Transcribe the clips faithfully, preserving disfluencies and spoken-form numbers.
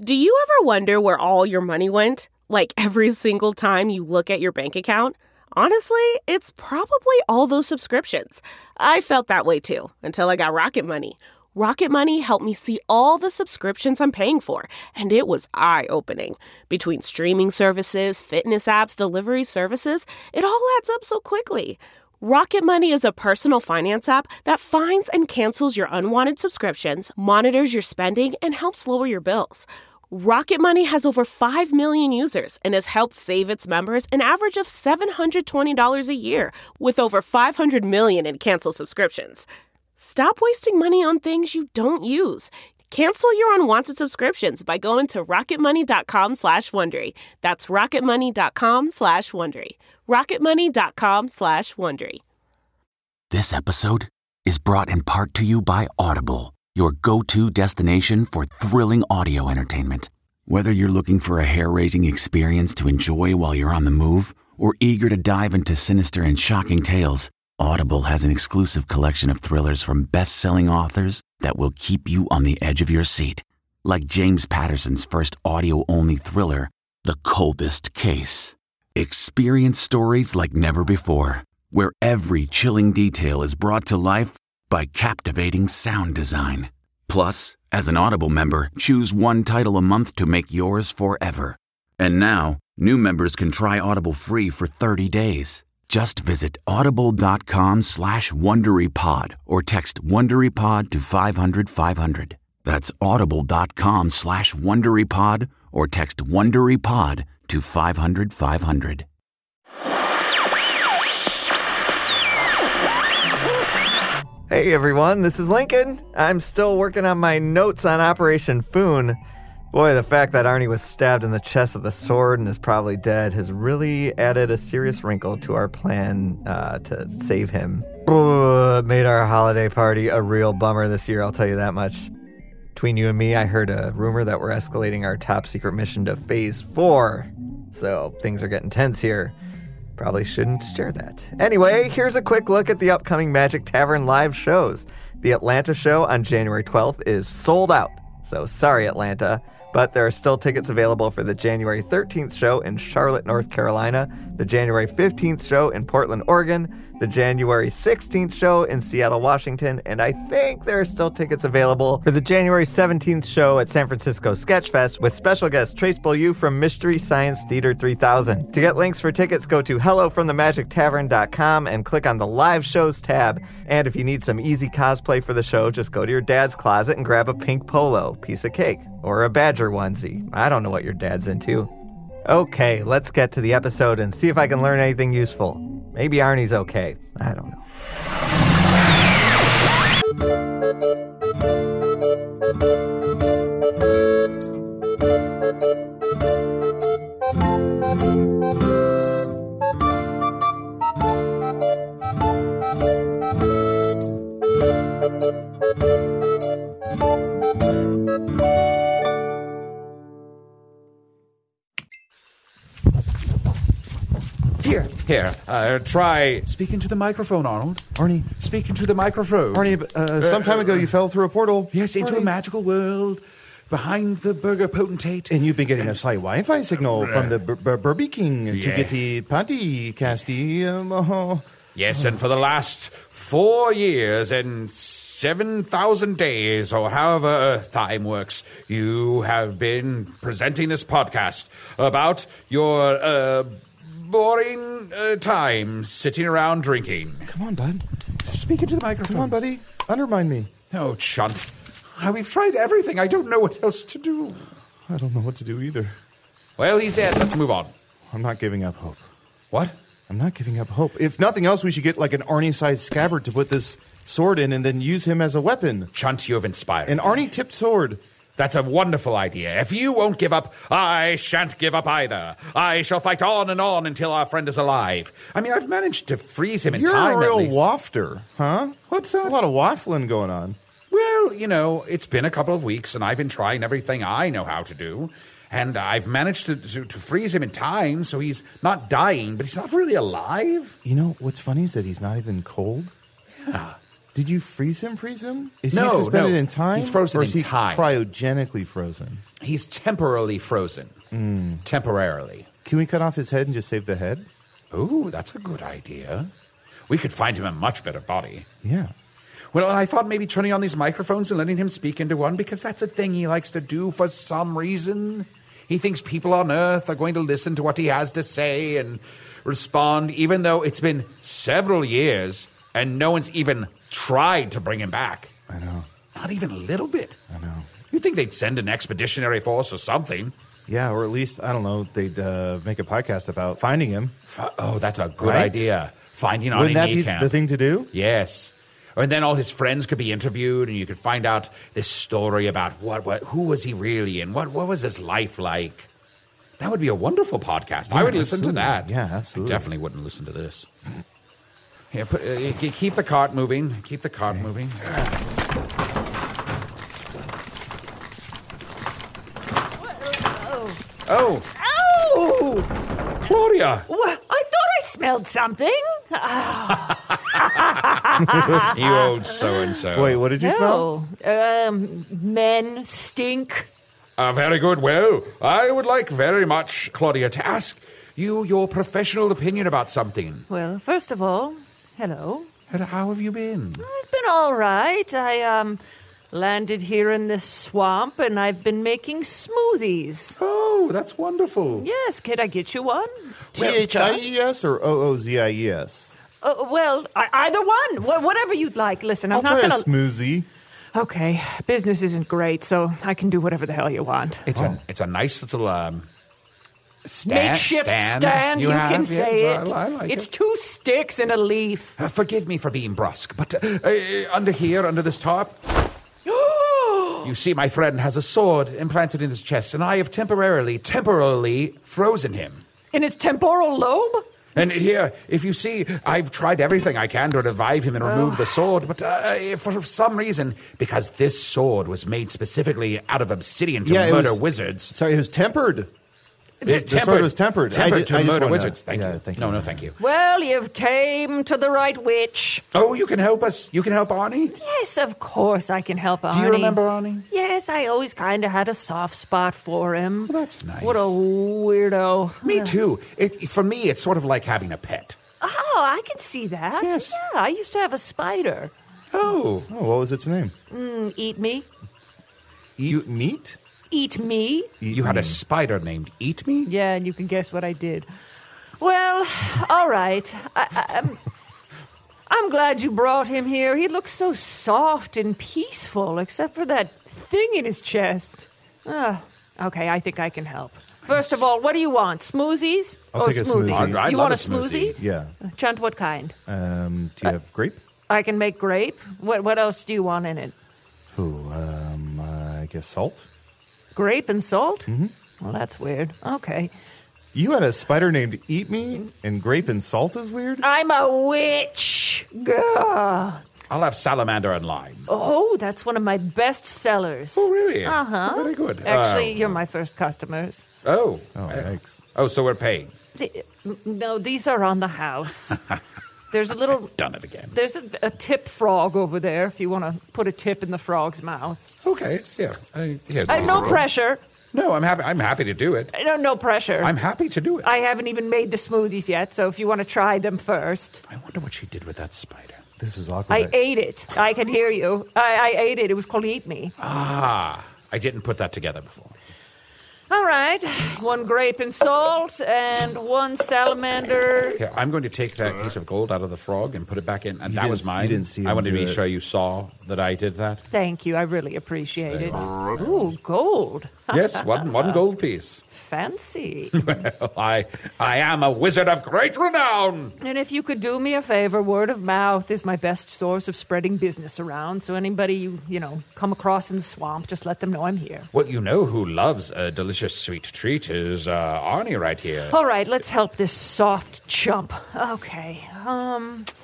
Do you ever wonder where all your money went? Like every single time you look at your bank account? Honestly, it's probably all those subscriptions. I felt that way too, until I got Rocket Money. Rocket Money helped me see all the subscriptions I'm paying for, and it was eye-opening. Between streaming services, fitness apps, delivery services, it all adds up so quickly. Rocket Money is a personal finance app that finds and cancels your unwanted subscriptions, monitors your spending, and helps lower your bills. Rocket Money has over five million users and has helped save its members an average of seven hundred twenty dollars a year, with over five hundred million in canceled subscriptions. Stop wasting money on things you don't use. Cancel your unwanted subscriptions by going to rocketmoney.com slash Wondery. That's rocketmoney.com slash Wondery. rocketmoney.com slash Wondery. This episode is brought in part to you by Audible, your go-to destination for thrilling audio entertainment. Whether you're looking for a hair-raising experience to enjoy while you're on the move or eager to dive into sinister and shocking tales, Audible has an exclusive collection of thrillers from best-selling authors that will keep you on the edge of your seat. Like James Patterson's first audio-only thriller, The Coldest Case. Experience stories like never before, where every chilling detail is brought to life by captivating sound design. Plus, as an Audible member, choose one title a month to make yours forever. And now, new members can try Audible free for thirty days. Just visit audible.com slash WonderyPod or text WonderyPod to five hundred five hundred. That's audible.com slash WonderyPod or text WonderyPod to five hundred five hundred. Hey everyone, this is Lincoln. I'm still working on my notes on Operation Foon. Boy, the fact that Arnie was stabbed in the chest with a sword and is probably dead has really added a serious wrinkle to our plan uh, to save him. Oh, it made our holiday party a real bummer this year, I'll tell you that much. Between you and me, I heard a rumor that we're escalating our top secret mission to phase four. So things are getting tense here. Probably shouldn't share that. Anyway, here's a quick look at the upcoming Magic Tavern live shows. The Atlanta show on January twelfth is sold out. So sorry, Atlanta. But there are still tickets available for the January thirteenth show in Charlotte, North Carolina, the January fifteenth show in Portland, Oregon, the January sixteenth show in Seattle, Washington, and I think there are still tickets available for the January seventeenth show at San Francisco Sketchfest with special guest Trace Beaulieu from Mystery Science Theater three thousand. To get links for tickets, go to hello from the magic tavern dot com and click on the Live Shows tab. And if you need some easy cosplay for the show, just go to your dad's closet and grab a pink polo, piece of cake, or a badger onesie. I don't know what your dad's into. Okay, let's get to the episode and see if I can learn anything useful. Maybe Arnie's okay. I don't know. Here, here, uh, try... Speak into the microphone, Arnold. Arnie. Speak into the microphone. Arnie, uh, some time ago you fell through a portal. Yes, into Arnie. a magical world behind the burger potentate. And you've been getting a slight Wi-Fi signal from the Bur- Bur- Burby King to Yeah. get the Panty Casty. Um, oh. Yes, and for the last four years and seven thousand days, or however Earth time works, you have been presenting this podcast about your, uh... boring uh, time sitting around drinking. Come on, bud. Speak into the microphone. Come on, buddy. Undermine me. Oh, chunt. We've tried everything. I don't know what else to do. I don't know what to do either. Well, he's dead. Let's move on. I'm not giving up hope. What? I'm not giving up hope. If nothing else, we should get like an Arnie-sized scabbard to put this sword in and then use him as a weapon. Chunt, you have inspired An me. Arnie-tipped sword. That's a wonderful idea. If you won't give up, I shan't give up either. I shall fight on and on until our friend is alive. I mean, I've managed to freeze him in You're time, a real at least. wafter, huh? What's that? A lot of waffling going on. Well, you know, it's been a couple of weeks, and I've been trying everything I know how to do. And I've managed to, to, to freeze him in time, so he's not dying, but he's not really alive. You know, what's funny is that he's not even cold. Yeah. Did you freeze him, freeze him? Is No, he suspended no. in time? He's frozen or is in he time. cryogenically frozen? He's temporarily frozen. Mm. Temporarily. Can we cut off his head and just save the head? Ooh, that's a good idea. We could find him a much better body. Yeah. Well, I thought maybe turning on these microphones and letting him speak into one, because that's a thing he likes to do for some reason. He thinks people on Earth are going to listen to what he has to say and respond, even though it's been several years and no one's even tried to bring him back. I know. Not even a little bit. I know. You'd think they'd send an expeditionary force or something. Yeah, or at least, I don't know, they'd uh, make a podcast about finding him. F- oh, that's a good Right? idea. Finding Arnie Wouldn't that be Niekamp. the thing to do? Yes. And then all his friends could be interviewed, and you could find out this story about what, what who was he really, and what, what was his life like. That would be a wonderful podcast. I Yeah, would listen to absolutely. that. Yeah, absolutely. I definitely wouldn't listen to this. Here, put, uh, keep the cart moving. Keep the cart okay. moving. Oh. Oh! Claudia! What? I thought I smelled something. You old so-and-so. Wait, what did you smell? Oh, um, men stink. Uh, very good. Well, I would like very much, Claudia, to ask you your professional opinion about something. Well, first of all, hello. And how have you been? I've been all right. I, um... landed here in this swamp, and I've been making smoothies. Oh, that's wonderful. Yes, can I get you one? T H I E S or O O Z I E S? Uh, well, I, either one. Wh- whatever you'd like. Listen, I'm I'll not try gonna... a smoothie. Okay, business isn't great, so I can do whatever the hell you want. It's oh. a it's a nice little um stand, makeshift stand. stand you have? can Yes, say I- it. I like it's it. two sticks and a leaf. Uh, forgive me for being brusque, but uh, uh, under here, under this tarp, you see, my friend has a sword implanted in his chest, and I have temporarily, temporarily frozen him. In his temporal lobe? And here, if you see, I've tried everything I can to revive him and remove the sword, but uh, for some reason, because this sword was made specifically out of obsidian to Yeah, it murder was- wizards. Sorry, it was tempered. It's the sword was tempered. I Tempered ju- to I just murder wanna- wizards. Thank yeah, you. thank no, you. no, thank you. Well, you've came to the right witch. Oh, you can help us? You can help Arnie? Yes, of course I can help Arnie. Do you remember Arnie? Yes, I always kind of had a soft spot for him. Well, that's nice. What a weirdo. Me too. It, for me, it's sort of like having a pet. Oh, I can see that. Yes. Yeah, I used to have a spider. Oh. Oh, what was its name? Mm, eat me. Eat meat? Eat me. Eat You had a me. spider named Eat Me? Yeah, and you can guess what I did. Well, all right. I, I, I'm, I'm glad you brought him here. He looks so soft and peaceful, except for that thing in his chest. Ah, okay, I think I can help. First of all, what do you want? Smoothies? I'll or take a smoothie. I'd- I'd you love want a a smoothie? smoothie. Yeah. Chunt, what kind? Um, do you have grape? I can make grape. What What else do you want in it? Ooh, um, uh, I guess salt? Grape and salt? Mm-hmm. Well, that's weird. Okay. You had a spider named Eat Me, and grape and salt is weird? I'm a witch. Gah. I'll have salamander and lime. Oh, that's one of my best sellers. Oh, really? Uh-huh. Very good. Actually, Uh, you're my first customers. Oh. Oh, yikes. Oh, so we're paying. Th- No, these are on the house. There's a little... Done it again. There's a, a tip frog over there if you want to put a tip in the frog's mouth. Okay, here. Uh, here's Uh, these no are- pressure. No, I'm happy. I'm happy to do it. No, no pressure. I'm happy to do it. I haven't even made the smoothies yet, so if you want to try them first. I wonder what she did with that spider. This is awkward. I ate it. I can hear you. I, I ate it. It was called Eat Me. Ah, I didn't put that together before. All right. One grape and salt and one salamander. Here, I'm going to take that piece of gold out of the frog and put it back in. And You that didn't was s- mine. you didn't see I him wanted to do be it. sure you saw that I did that. Thank you. I really appreciate it. Ooh, gold. Yes, one one gold piece. Fancy. Well, I I am a wizard of great renown. And if you could do me a favor, word of mouth is my best source of spreading business around. So anybody you, you know, come across in the swamp, just let them know I'm here. Well, you know who loves a delicious sweet treat is uh, Arnie right here. All right, let's help this soft chump. Okay. Um,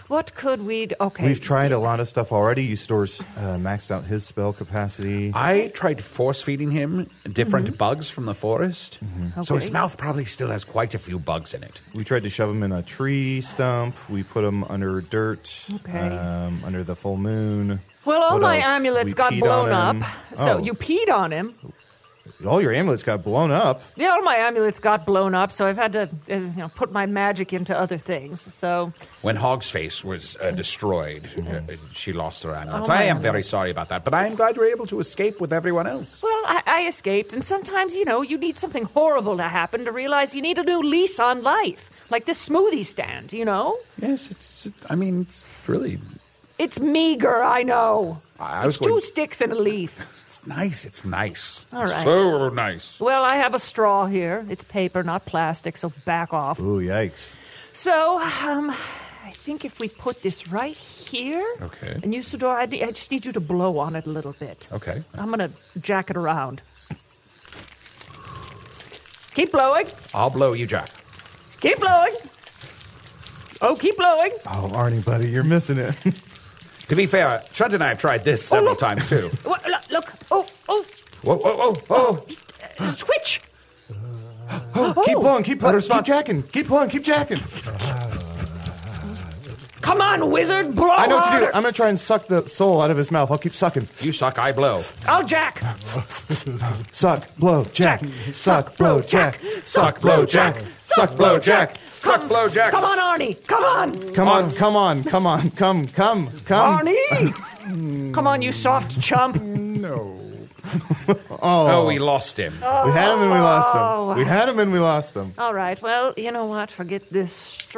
What could we do? Okay. We've tried a lot of stuff already. You stores uh, maxed out his spell capacity. I tried force feeding him different mm-hmm. bugs from the forest. Mm-hmm. Okay. So his mouth probably still has quite a few bugs in it. We tried to shove him in a tree stump. We put him under dirt, okay. um, under the full moon. Well, all what my else? amulets we got blown up. So oh. you peed on him. All your amulets got blown up. Yeah, all my amulets got blown up, so I've had to uh, you know, put my magic into other things. So when Hog's Face was uh, destroyed, mm-hmm. uh, she lost her amulets. Oh, I am very sorry about that, but I am glad you were able to escape with everyone else. Well, I, I escaped, and sometimes, you know, you need something horrible to happen to realize you need a new lease on life, like this smoothie stand, you know? Yes, it's. It, I mean, it's really. It's meager, I know. I was it's going, two sticks and a leaf. It's nice. It's nice. All right. So nice. Well, I have a straw here. It's paper, not plastic, so back off. Ooh, yikes. So, um, I think if we put this right here. Okay. And Usador, I, I just need you to blow on it a little bit. Okay. I'm going to jack it around. Keep blowing. I'll blow you, Jack. Keep blowing. Oh, keep blowing. Oh, Arnie, buddy, you're missing it. To be fair, Chunt and I have tried this several oh, times, too. Look, look. Oh, oh. Whoa, whoa, whoa, whoa. Uh, twitch. Oh, oh. Keep blowing, keep blowing, keep jacking. Keep blowing, keep jacking. Come on, wizard, blow I know what harder. to do. I'm going to try and suck the soul out of his mouth. I'll keep sucking. You suck, I blow. I'll jack. Suck, blow, jack. Suck, blow, jack. Suck, blow, jack. Suck, blow, jack. Suck, blow, jack. Come on, Arnie. Come on. Come on, come on, come on, come, come, come. Arnie. Come on, you soft chump. No. oh. oh, we lost him. Oh. We had him and we lost him. We had him and we lost him. All right. Well, you know what? Forget this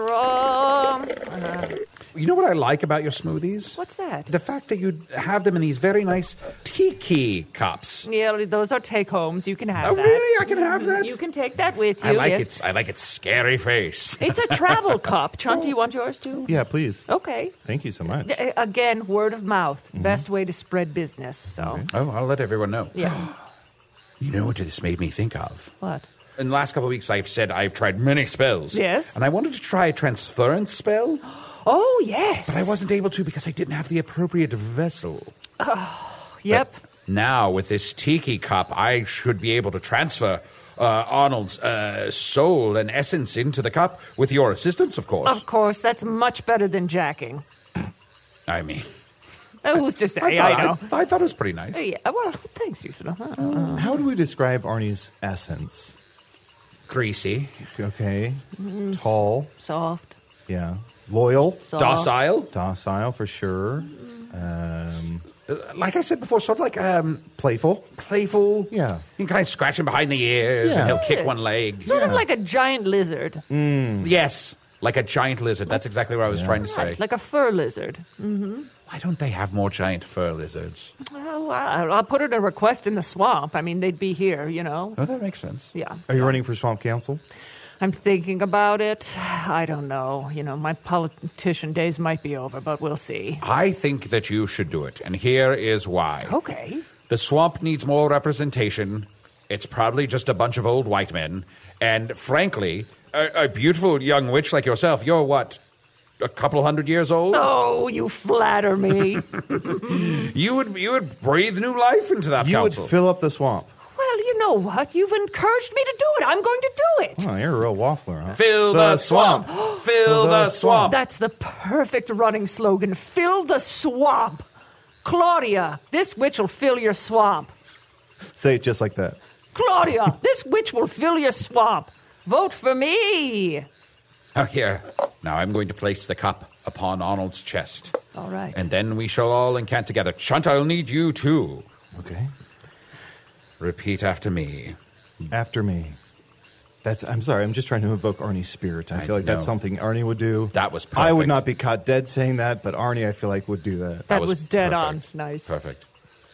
straw. Uh, you know what I like about your smoothies? What's that? The fact that you have them in these very nice tiki cups. Yeah, those are take-homes. You can have oh, that. Oh, really? I can have that? You can take that with you. I like yes. its. I like its scary face. It's a travel cup. Chunt, do you want yours too? Yeah, please. Okay. Thank you so much. D- again, word of mouth. Mm-hmm. Best way to spread business. So. Okay. Oh, I'll let everyone know. Yeah. You know what this made me think of? What? In the last couple of weeks, I've said I've tried many spells. Yes. And I wanted to try a transference spell. Oh, yes. But I wasn't able to because I didn't have the appropriate vessel. Oh, yep. But now, with this tiki cup, I should be able to transfer uh, Arnold's uh, soul and essence into the cup with your assistance, of course. Of course. That's much better than jacking. I mean... Uh, who's to say? I, thought, I know. I, I thought it was pretty nice. Yeah, well, thanks, you. Uh, how do we describe Arnie's essence? Greasy. Okay. Mm. Tall. Soft. Yeah. Loyal. Soft. Docile. Docile, for sure. Um, like I said before, sort of like... Um, playful. Playful. Yeah. You can kind of scratch him behind the ears yeah. and he'll yes. kick one leg. Sort yeah. of like a giant lizard. Mm. Yes. Like a giant lizard. That's exactly what I was yeah. trying to say. Right, like a fur lizard. Mm-hmm. Why don't they have more giant fur lizards? Oh, I'll, I'll put in a request in the swamp. I mean, they'd be here, you know. Oh, that makes sense. Yeah. Are you running for swamp council? I'm thinking about it. I don't know. You know, my politician days might be over, but we'll see. I think that you should do it, and here is why. Okay. The swamp needs more representation. It's probably just a bunch of old white men. And frankly, a, a beautiful young witch like yourself, you're what, a couple hundred years old? Oh, you flatter me. you would you would breathe new life into that you council. You would fill up the swamp. Well, you know what? You've encouraged me to do it. I'm going to do it. Oh, you're a real waffler, huh? Fill the, the swamp. swamp. Fill the, the swamp. That's the perfect running slogan. Fill the swamp. Claudia, this witch will fill your swamp. Say it just like that. Claudia, this witch will fill your swamp. Vote for me. Oh, here. Now I'm going to place the cup upon Arnold's chest. All right. And then we shall all incant together. Chunt, I'll need you too. Okay. Repeat after me. After me. That's. I'm sorry. I'm just trying to invoke Arnie's spirit. I, I feel like know. that's something Arnie would do. That was perfect. I would not be caught dead saying that, but Arnie, I feel like, would do that. That, that was, was dead perfect. on. Nice. Perfect.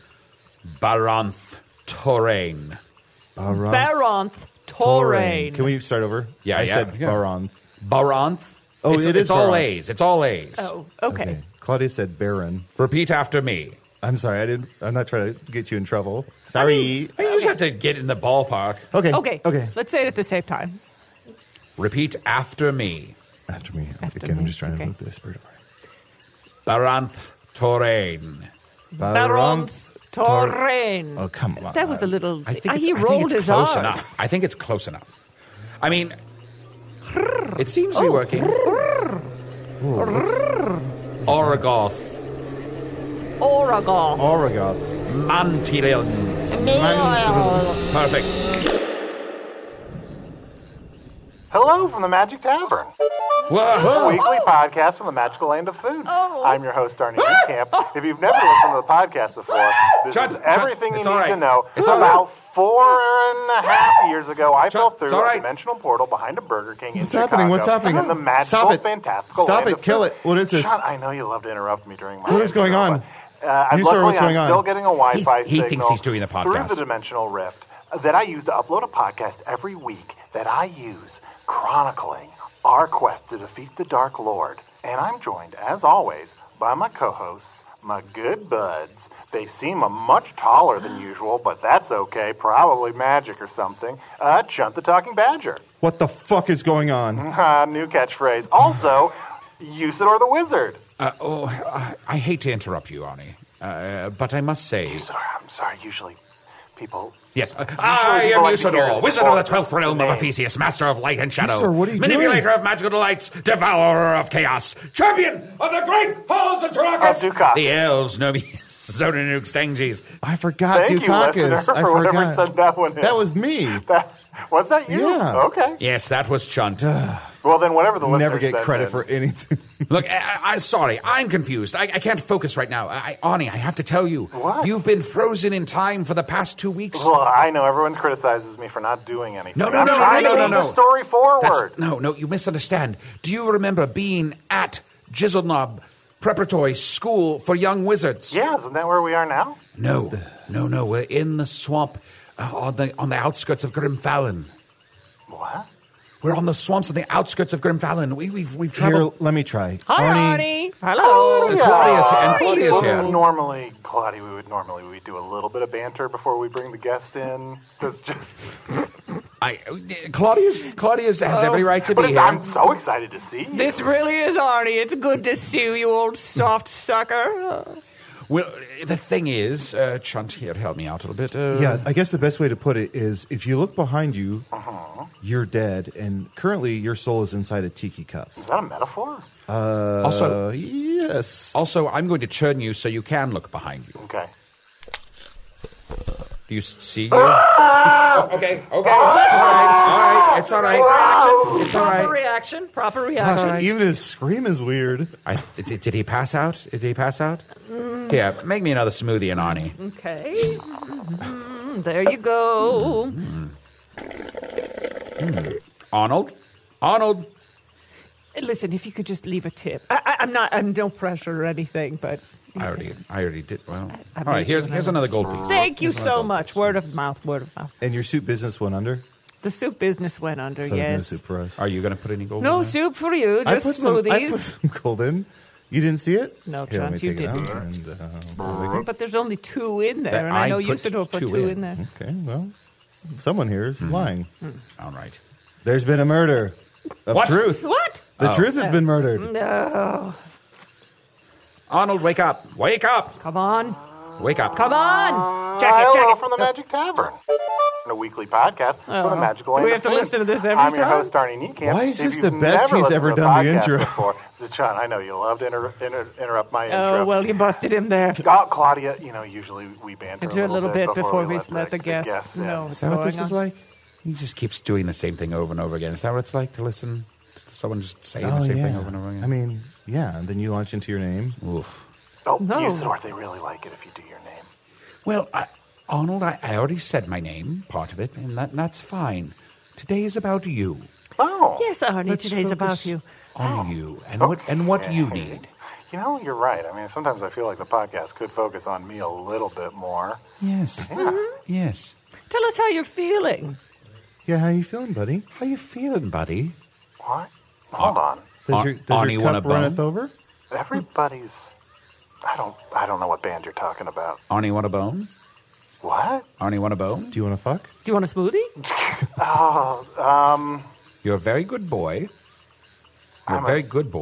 Baranth Torain. Baranth, Baranth Torain. Can we start over? Yeah, I yeah. said yeah. Baranth. Baranth. Oh, it's, it it's is all Baranth. A's. It's all A's. Oh, okay. okay. Claudia said Baron. Repeat after me. I'm sorry. I didn't. I'm not trying to get you in trouble. Sorry. I mean, you just have to get in the ballpark. Okay. Okay. Okay. Let's say it at the same time. Repeat after me. After me. After Again, me. I'm just trying okay. to move the spirit of Arnie. Baranth Torain. Baronth Torrain. Oh, come on. That was a little. I think uh, it's, he I think rolled it's his close R's. enough. I think it's close enough. I mean, it seems to be working. Oragoth. Oragoth. Oragoth. Mantililn. Perfect. Hello from the Magic Tavern, Whoa. a weekly podcast from the magical land of food. I'm your host, Arnie Camp. If you've never listened to the podcast before, this Chunt, is Chunt, everything you it's need all right. to know. It's all About right. four and a half years ago, I fell Chunt, through it's all a right. dimensional portal behind a Burger King in What's Chicago. happening? What's happening? In the magical, Stop it. fantastical Stop land it. of Kill food. it. What is this? Chunt, I know you love to interrupt me during my What is going intro, on? but, Uh, You, luckily, sir, what's going I'm on? still getting a Wi-Fi He- he signal thinks he's doing the through podcast. the dimensional rift that I use to upload a podcast every week that I use chronicling our quest to defeat the Dark Lord. And I'm joined, as always, by my co-hosts, my good buds. They seem a much taller than usual, but that's okay. Probably magic or something. Uh, Chunt the Talking Badger. What the fuck is going on? Uh, new catchphrase. Also, Usador the Wizard. Uh, oh, I, I hate to interrupt you, Arnie, uh, but I must say... Usador, I'm sorry, usually people... Yes, uh, Usually I am people like to hear Usador, the Wizard of the performance, Twelfth Realm the of name. Ephesius, Master of Light and Shadow, Sir, what are you Manipulator doing? of Magical Delights, Devourer of Chaos, Champion of the Great Halls of Tarakas! Of Dukakis. The elves know me as Zonanuk Stanges. I forgot Thank you, Dukakis. listener, for I whatever forgot. said that one in. That was me. That, was that you? Yeah. Okay. Yes, that was Chunt. Well, then whatever the listener Never get sent credit in. for anything. Look, I, I, sorry, I'm confused. I, I can't focus right now. I, Arnie, I have to tell you. What? You've been frozen in time for the past two weeks. Well, I know everyone criticizes me for not doing anything. No, no, I'm no, no, trying no, to no, move no, the no. story forward. That's- no, no, you misunderstand. Do you remember being at Jizzleknob Preparatory School for Young Wizards? Yeah, isn't that where we are now? No, no, no. We're in the swamp uh, on the on the outskirts of Grimfallon. What? We're on the swamps on the outskirts of Grimfallon. We, we've we've Here, traveled. let me try. Hi, Arnie, Arnie. Hello. Uh, Claudia's here, and Claudia's Well, here. normally, Claudia, we would normally we do a little bit of banter before we bring the guest in. That's just, I, Claudia's Claudia's has every right to but be it's, here. I'm so excited to see you. This really is Arnie. It's good to see you, you old soft sucker. Well, the thing is, uh, Chunt here, help me out a little bit. Uh, Yeah, I guess the best way to put it is if you look behind you, Uh-huh. you're dead, and currently your soul is inside a tiki cup. Is that a metaphor? Uh, Also- yes. Also, I'm going to churn you so you can look behind you. Okay. Do you s- see you? Oh, okay, okay. All right, all right. It's all right. It's all Proper right. reaction. Proper reaction. Actually, even his scream is weird. I, did, did he pass out? Did he pass out? Here, make me another smoothie and Arnie. Okay. Mm, there you go. Arnold? Arnold? Listen, if you could just leave a tip. I, I, I'm not. I'm no pressure or anything, but. I already, I already did. Well, I all right. made Here's you here's another. another gold piece. Thank you Here's another so gold much. piece. Word of mouth. Word of mouth. And your soup business went under? The soup business went under. So no yes. soup for us. Are you going to put any gold? in No there? soup for you. I Just put, some, smoothies. I put some gold in. You didn't see it? No, Here, let me Chunt, you take it out didn't. and, uh, But there's only two in there, That and I I know you put should put two two in. in there. okay, well, someone here is lying. All right. There's been a murder of What? truth. What? The truth has been murdered. No. Arnold, wake up! Wake up! Come on. Wake up! Come on. Uh, Jack it, hello Jack it. from the Magic Tavern. A weekly podcast for the Oh. magical Do land we of have to food. listen to this every I'm your time? host, Arnie Niekamp. Why is If this you've the best never he's listened ever to the done the podcast intro? Before, so John, I know you love to inter- inter- interrupt my intro. Oh, well, you busted him there. Oh, Claudia, you know, usually we banter Into a little, bit before, before we we let, let the guests guests in. know. Is that what this is like? He just keeps doing the same thing over and over again. Is that what it's like to listen to someone just saying Oh, the same yeah. thing over and over again? I mean, yeah, and then you launch into your name. Oof. Oh, No. Usador, they really like it if you do your name. Well, I, Arnold, I, I already said my name, part of it, and that, that's fine. Today is about you. Oh. Yes, Arnie, Let's today's about focus you. on you and what and what you need. You know, you're right. I mean, sometimes I feel like the podcast could focus on me a little bit more. Yes. Yes. Tell us how you're feeling. Yeah, how you feeling, buddy? How you feeling, buddy? What? Hold on. Does Ar- your, does Arnie your want cup a bone? runneth over? Everybody's. I don't. I don't know what band you're talking about. Arnie want a bone? What? Arnie want a bone? Do you want to fuck? Do you want a smoothie? Oh, um, You're a very good boy. You're a I'm a- very good boy.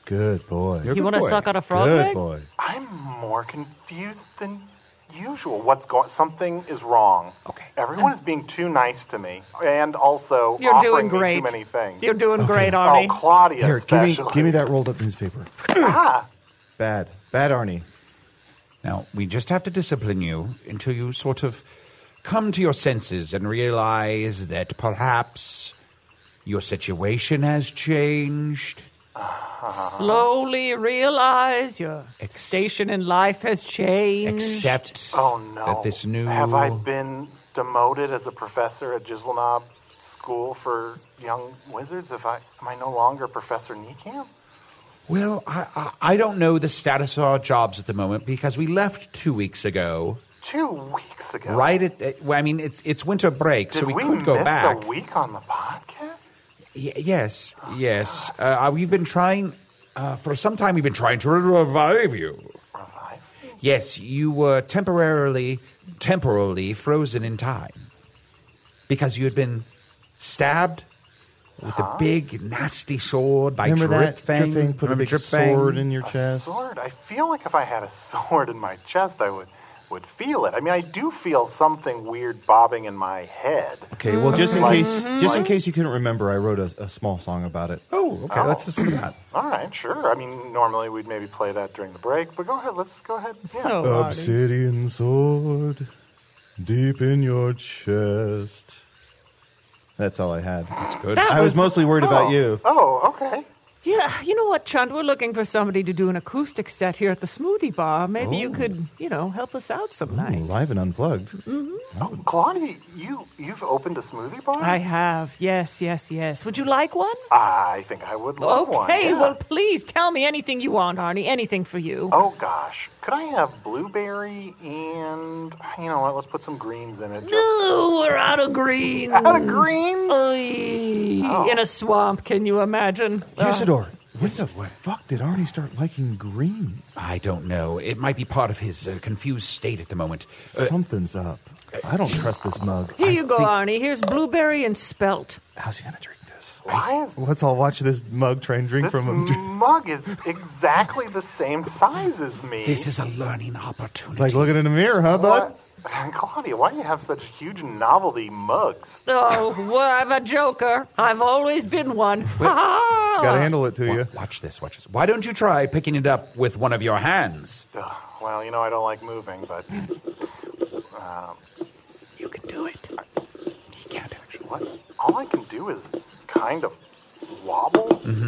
Good boy. You're a You good want to boy. suck on a frog Good leg? boy. I'm more confused than usual. What's going? Something is wrong. Okay. Everyone is being too nice to me, and also You're offering doing great. me too many things. You're doing great, oh, Arnie. Claudia, Here, give me, especially. give me that rolled up newspaper. Ah, Bad. Bad, Arnie. Now, we just have to discipline you until you sort of come to your senses and realize that perhaps your situation has changed. Slowly realize your Ex- station in life has changed. Except oh no. that this new... Have I been demoted as a professor at Gizzleknob School for Young Wizards? If I am I no longer Professor Niekamp? Well, I, I, I don't know the status of our jobs at the moment because we left two weeks ago. Two weeks ago. Right at, uh, well, I mean, it's it's winter break, Did so we, we could go miss back. a week on the podcast? Y- yes, yes. Uh, we've been trying, uh, for some time, we've been trying to revive you. Revive? Yes, you were temporarily, temporarily frozen in time because you had been stabbed with a big, nasty sword by Remember Drip that? Fang. Drip Fang put a Remember big Drip Fang? sword in your A chest. sword? I feel like if I had a sword in my chest, I would, would feel it. I mean, I do feel something weird bobbing in my head. Okay, well, just in Like- case, just in case you couldn't remember, I wrote a, a small song about it. Oh, okay. Let's listen to that. All right, sure. I mean, normally we'd maybe play that during the break, but go ahead. Let's go ahead. Yeah. Oh, Arnie. Obsidian sword, deep in your chest. That's all I had. That's good. That I was was- mostly worried about you. Oh, okay. Yeah, you know what, Chunt? We're looking for somebody to do an acoustic set here at the Smoothie Bar. Maybe you could, you know, help us out some Ooh, night. live and unplugged. Oh, Claudia, you you've opened a smoothie bar? I have. Yes, yes, yes. Would you like one? I think I would love one. Okay, yeah. well, please tell me anything you want, Arnie. Anything for you. Oh gosh, could I have blueberry and you know what? Let's put some greens in it. Just Ooh, we're out of greens. Out of greens? Oy. In a swamp, can you imagine? Uh, Usador, what the fuck did Arnie start liking greens? I don't know. It might be part of his uh, confused state at the moment. Uh, Something's up. I don't trust this mug. here I you go, think- Arnie. Here's blueberry and spelt. How's he gonna drink this? why is Let's all watch this mug try and drink this from him. mug is exactly the same size as me? this is a learning opportunity. It's like looking in a mirror, huh, bud? What? Claudia, why do you have such huge novelty mugs? Oh, well, I'm a joker. I've always been one. Ha Gotta handle it to you. Wa- Watch this, watch this. Why don't you try picking it up with one of your hands? Ugh, well, you know I don't like moving, but You can do it. He can't actually. what? All I can do is kind of wobble.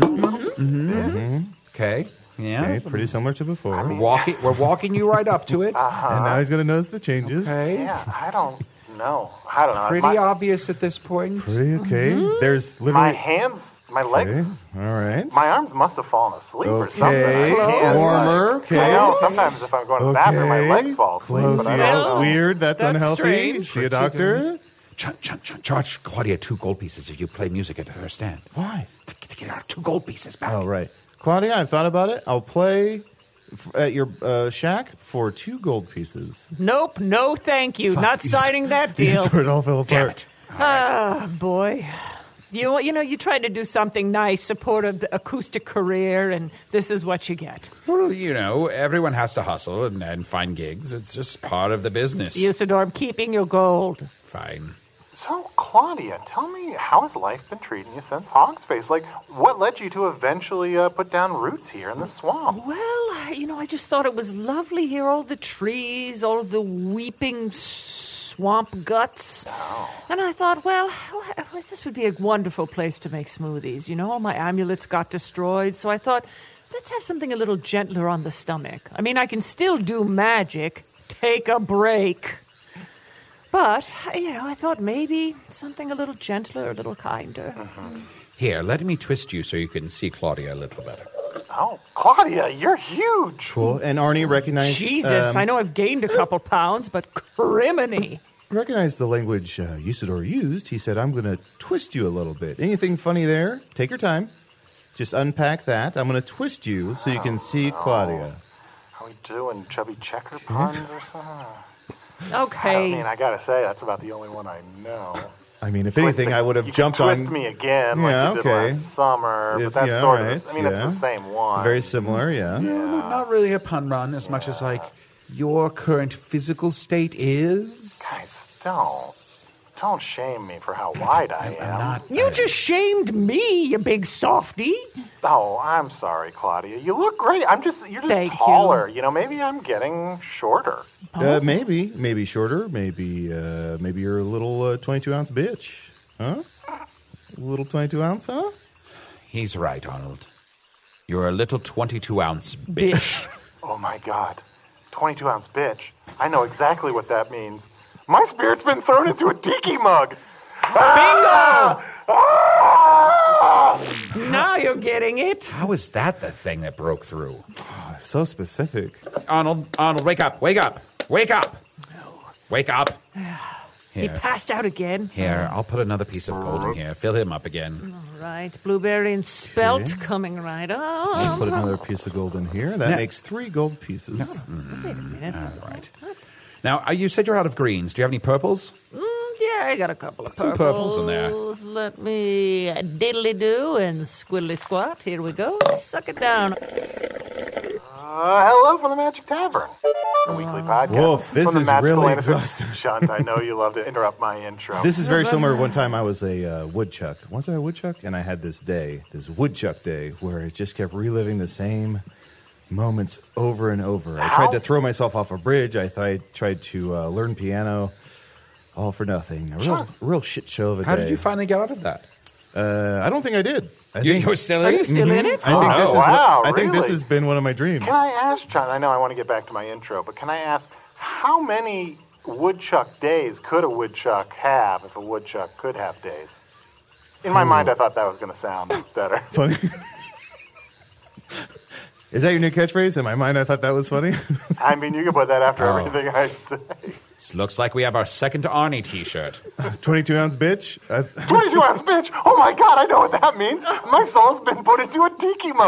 Okay. Yeah. Okay, pretty similar to before. We're walking. We're walking you right up to it. and now he's gonna notice the changes. Okay. Yeah, I don't know. I don't know. Pretty my, obvious at this point. Pretty okay. There's my literally. hands, my Okay, legs, all right. my arms must have fallen asleep or something. Okay. I can't- Warmer. Okay. I know. Sometimes if I'm going to the bathroom, my legs fall asleep. Close But I you don't out. know. Weird. That's, That's unhealthy. strange. See a doctor. Ch- ch- ch- charge Claudia two gold pieces if you play music at her stand. Why? To, to get our two gold pieces back. Oh, right. Claudia, I've thought about it. I'll play f- at your uh, shack for two gold pieces. Nope, no thank you. Not signing that deal. It all fell Damn apart. it. Ah, boy. You, you know, you try to do something nice, support an acoustic career, and this is what you get. Well, you know, everyone has to hustle and, and find gigs. It's just part of the business. Usador, I'm keeping your gold. Fine. So, Claudia, tell me, how has life been treating you since Hog's Face? Like, what led you to eventually uh, put down roots here in the swamp? Well, you know, I just thought it was lovely here. All the trees, all the weeping swamp guts. And I thought, well, well, this would be a wonderful place to make smoothies. You know, all my amulets got destroyed. So I thought, let's have something a little gentler on the stomach. I mean, I can still do magic. Take a break. But, you know, I thought maybe something a little gentler, a little kinder. Here, let me twist you so you can see Claudia a little better. Oh, Claudia, you're huge. Cool. And Arnie recognized. Jesus, um, I know I've gained a couple pounds, but criminy. recognized the language uh, Usador used. He said, I'm going to twist you a little bit. Anything funny there? Take your time. Just unpack that. I'm going to twist you so you can see Claudia. Are we doing chubby checker puns or something? Okay. I mean, I gotta say, that's about the only one I know. I mean, if Twisting- anything, I would have you jumped can twist on. me again Yeah, like you did okay. last summer, If- but that's yeah, sort of, right, the, I mean, it's yeah. the same one. Very similar, yeah. Well, not really a pun run as much as like your current physical state is. Guys, don't. Don't shame me for how wide I am. I'm not. You just shamed me, you big softy. Oh, I'm sorry, Claudia. You look great. I'm just, you're just Thank you. taller. You. know, maybe I'm getting shorter. Uh, maybe, maybe shorter. Maybe, uh, maybe you're a little uh, twenty-two ounce bitch, huh? A little twenty-two ounce, huh? He's right, Arnold. You're a little twenty-two ounce bitch. Bitch. Oh my God. twenty-two ounce bitch. I know exactly what that means. My spirit's been thrown into a tiki mug. Bingo! Ah! Now you're getting it. How is that the thing that broke through? So specific. Arnold, Arnold, wake up, wake up, wake up. Wake up. He Here, passed out again. here, I'll put another piece of gold in here. Fill him up again. All right, blueberry and spelt coming right up. Put another piece of gold in here. That No. makes three gold pieces. Wait a minute. All right. Now, uh, you said you're out of greens. Do you have any purples? Mm, yeah, I got a couple of Some purples. purples in there. Let me diddly do and squiddly squat. Here we go. Suck it down. Uh, hello from the Magic Tavern, a weekly podcast. Woof, this from the is magical really innocent- exhausting. Shunt, I know you love to interrupt my intro. This is very similar. One time I was a uh, woodchuck. Was I a woodchuck? And I had this day, this woodchuck day, where I just kept reliving the same moments over and over. I How? tried to throw myself off a bridge. I th- tried to uh, learn piano, all for nothing. A real, Sure. real shit show of a How day. did you finally get out of that? Uh, I don't think I did. I You, think you were still Are in you it? still in it? I think Oh, this is wow, what, I think this really? has been one of my dreams. Can I ask, John? I know I want to get back to my intro, but can I ask how many woodchuck days could a woodchuck have if a woodchuck could have days? In my mind, I thought that was going to sound better. Funny. Is that your new catchphrase? In my mind, I thought that was funny. I mean, you can put that after Oh. everything I say. This looks like we have our second Arnie t-shirt. twenty-two ounce bitch. I, twenty-two ounce bitch! Oh my God, I know what that means. My soul's been put into a tiki mug.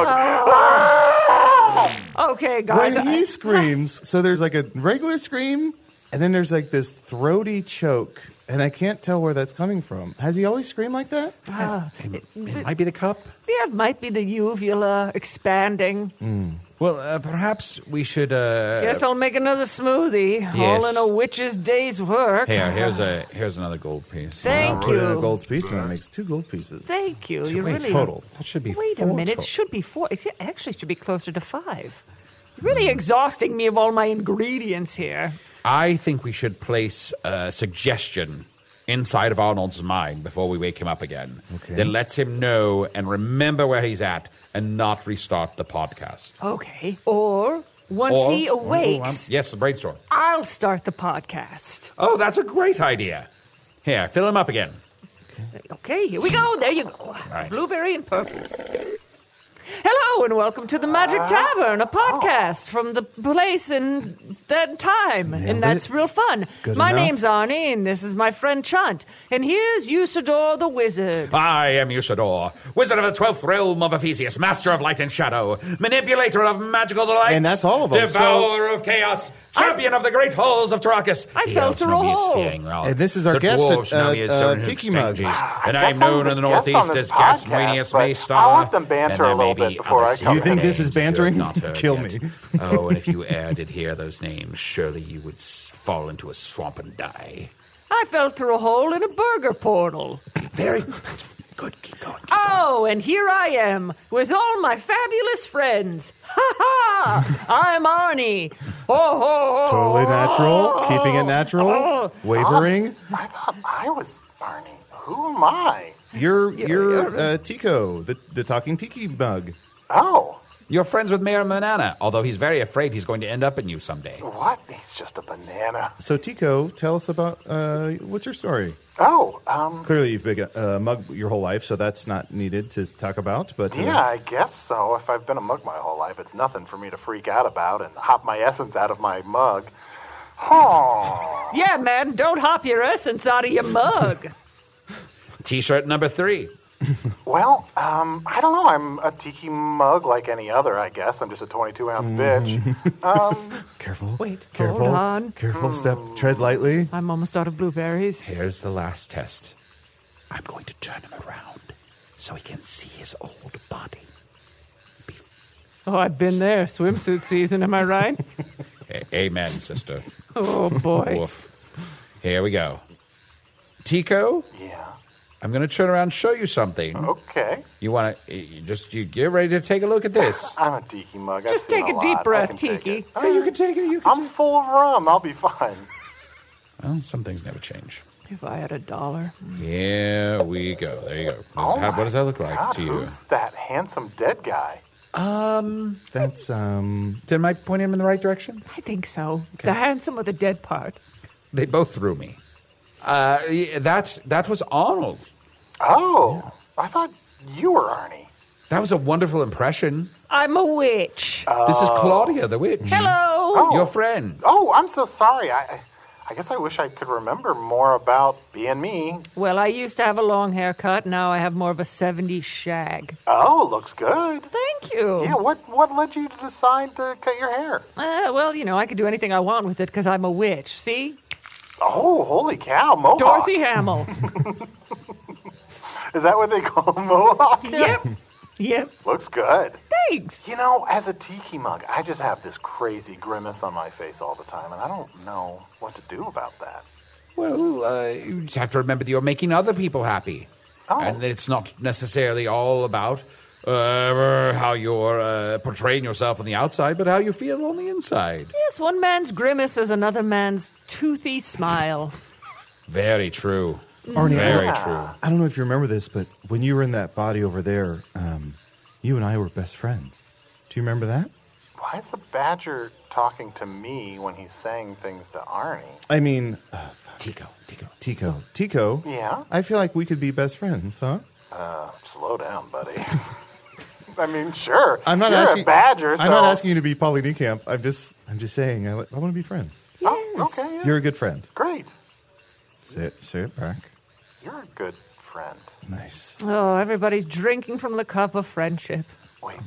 Ah! Okay, guys. when I- he screams, so there's like a regular scream, and then there's like this throaty choke, and I can't tell where that's coming from. Has he always screamed like that? It, it might be the cup. yeah, it might be the uvula expanding. Well, uh, perhaps we should. Uh, Guess I'll make another smoothie. All Yes. in a witch's day's work. Here, here's a here's another gold piece. Thank Put in a you. gold piece, and that makes two gold pieces. Thank you. You Wait, really total. That should be Wait a four minute. It total. should be four. It actually should be closer to five. You're really exhausting me of all my ingredients here. I think we should place a suggestion inside of Arnold's mind before we wake him up again. Okay. That lets him know and remember where he's at and not restart the podcast. Okay. Or once Or- he Oh, I'm- awakes, yes, the brainstorm. I'll start the podcast. Oh, that's a great idea. Here, fill him up again. Okay, here we go. There you go. right. Blueberry and purples. Hello and welcome to the Magic Tavern, a podcast from the place in that time, Nailed and that's it. real fun. Good my enough. name's Arnie, and this is my friend Chunt, and here's Usador the Wizard. I am Usador, wizard of the twelfth realm of Ephesius, master of light and shadow, manipulator of magical delights, And that's all of them, devourer of chaos, champion of the great halls of Tarakas. I The fell elves through know a me as hole. Fiangrel. And this is our the guest dwarves at, know me as uh, Zone Tiki Hoop Mug. Stanges. I And guess I'm I'm known the in the guest on Northeast this as Gaswanius podcast, but Maystar. I want them banter and there a little may bit be before other I come You think this is names you have bantering? not heard Kill yet. me. Oh, and if you e'er did hear those names, surely you would s- fall into a swamp and die. I fell through a hole in a burger portal. Very that's good. Keep going. Keep Oh, and here I am with all my fabulous friends. Ha ha! I'm Arnie. Oh, ho, ho, Totally ho, natural, ho, keeping it natural, oh. wavering. I thought I was Arnie. Who am I? You're you're you're- uh, Tico, the the talking tiki mug. Oh, You're friends with Mayor Manana, although he's very afraid he's going to end up in you someday. what? He's just a banana. So Tico, tell us about uh, what's your story? Oh, um, Clearly, you've been a uh, mug your whole life, so that's not needed to talk about. But uh, yeah, I guess so. If I've been a mug my whole life, it's nothing for me to freak out about and hop my essence out of my mug. Oh, Yeah, man, don't hop your essence out of your mug. T-shirt number three. Well, um, I don't know. I'm a tiki mug like any other, I guess. I'm just a twenty-two ounce bitch. Um, Careful. Wait, careful. hold on. Careful, step, tread lightly. I'm almost out of blueberries. Here's the last test. I'm going to turn him around so he can see his old body. Oh, I've been there. Swimsuit season, am I right? A- Amen, sister. Oh, boy. Woof. Here we go. Tico, yeah. I'm going to turn around and show you something. Okay. You want to you just you get ready to take a look at this. I'm a tiki mug. I've Just seen take a lot. deep I breath, can take Tiki. it. Hey, you can take it. You can I'm take full of rum. I'll be fine. Well, some things never change. If I had a dollar. Here we go. There you go. This- Oh how- my what does that look like God, to you? Who's that handsome dead guy? Um, That's, um, did I point him in the right direction? I think so. The handsome or the dead part? They both threw me. Uh, yeah, that that was Arnold. Oh, I thought you were Arnie. That was a wonderful impression. I'm a witch. This is Claudia, the witch. Hello. Oh. Your friend. Oh, I'm so sorry. I, I I guess I wish I could remember more about being me. Well, I used to have a long haircut. Now I have more of a seventies shag. Oh, it looks good. Thank you. Yeah, what what led you to decide to cut your hair? Uh, well, you know, I could do anything I want with it because I'm a witch. See? Oh, holy cow, mohawk. Dorothy Hamill. Is that what they call a mohawk? Yep. Yep. Looks good. Thanks. You know, as a tiki mug, I just have this crazy grimace on my face all the time, and I don't know what to do about that. Well, uh, you just have to remember that you're making other people happy. Oh. And that it's not necessarily all about uh, how you're uh, portraying yourself on the outside, but how you feel on the inside. Yes, one man's grimace is another man's toothy smile. Very true. Arnie, Very Yeah. true. I don't know if you remember this, but when you were in that body over there, um, you and I were best friends. Do you remember that? Why is the badger talking to me when he's saying things to Arnie? I mean, uh, Tico, Tico. Tico. Tico? Yeah? I feel like we could be best friends, huh? Uh, slow down, buddy. I mean, sure. I'm not You're asking. a badger, so... I'm not asking you to be Polly Camp. I'm just, I'm just saying. I, I want to be friends. Oh, okay, yeah. You're a good friend. Great. Say it, say it back. You're a good friend. Nice. Oh, everybody's drinking from the cup of friendship. Wait.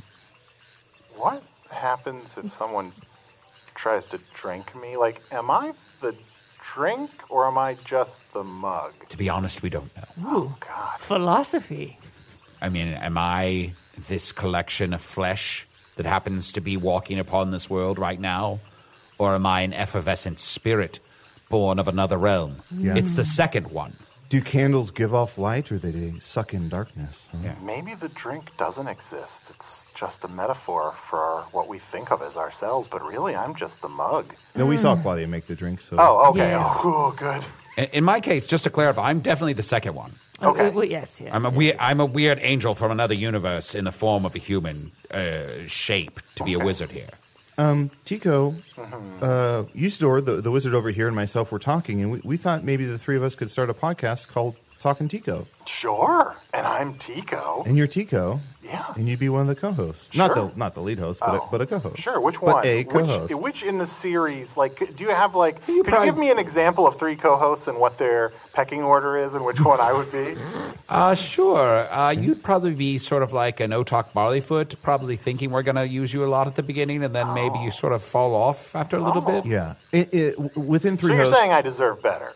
What happens if someone tries to drink me? Like, am I the drink or am I just the mug? To be honest, we don't know. Oh, God. Philosophy. I mean, am I this collection of flesh that happens to be walking upon this world right now? Or am I an effervescent spirit born of another realm? Yeah. It's the second one. Do candles give off light or do they suck in darkness? Huh? Yeah. Maybe the drink doesn't exist. It's just a metaphor for what we think of as ourselves, but really, I'm just the mug. No, we saw Claudia make the drink, so. Oh, okay. Yes. Oh, good. In, in my case, just to clarify, I'm definitely the second one. Okay. Oh, well, yes, yes. I'm a yes. weird, I'm a weird angel from another universe in the form of a human uh, shape to be a wizard here. Um, Tico, uh, Usador, the, the wizard over here, and myself were talking, and we, we thought maybe the three of us could start a podcast called Talkin' Tico. Sure. And I'm Tico. And you're Tico. Yeah. And you'd be one of the co-hosts. Not Sure. the not the lead host, but, Oh. a, but a co-host. Sure, which But one? a co-host. Which, which in the series, like, do you have, like, could probably- you give me an example of three co-hosts and what their pecking order is and which one I would be? Uh, sure. Uh, you'd probably be sort of like an Otok Barleyfoot, probably thinking we're going to use you a lot at the beginning, and then maybe you sort of fall off after a little bit. Yeah. It, it, w- within three So you're hosts, saying I deserve better?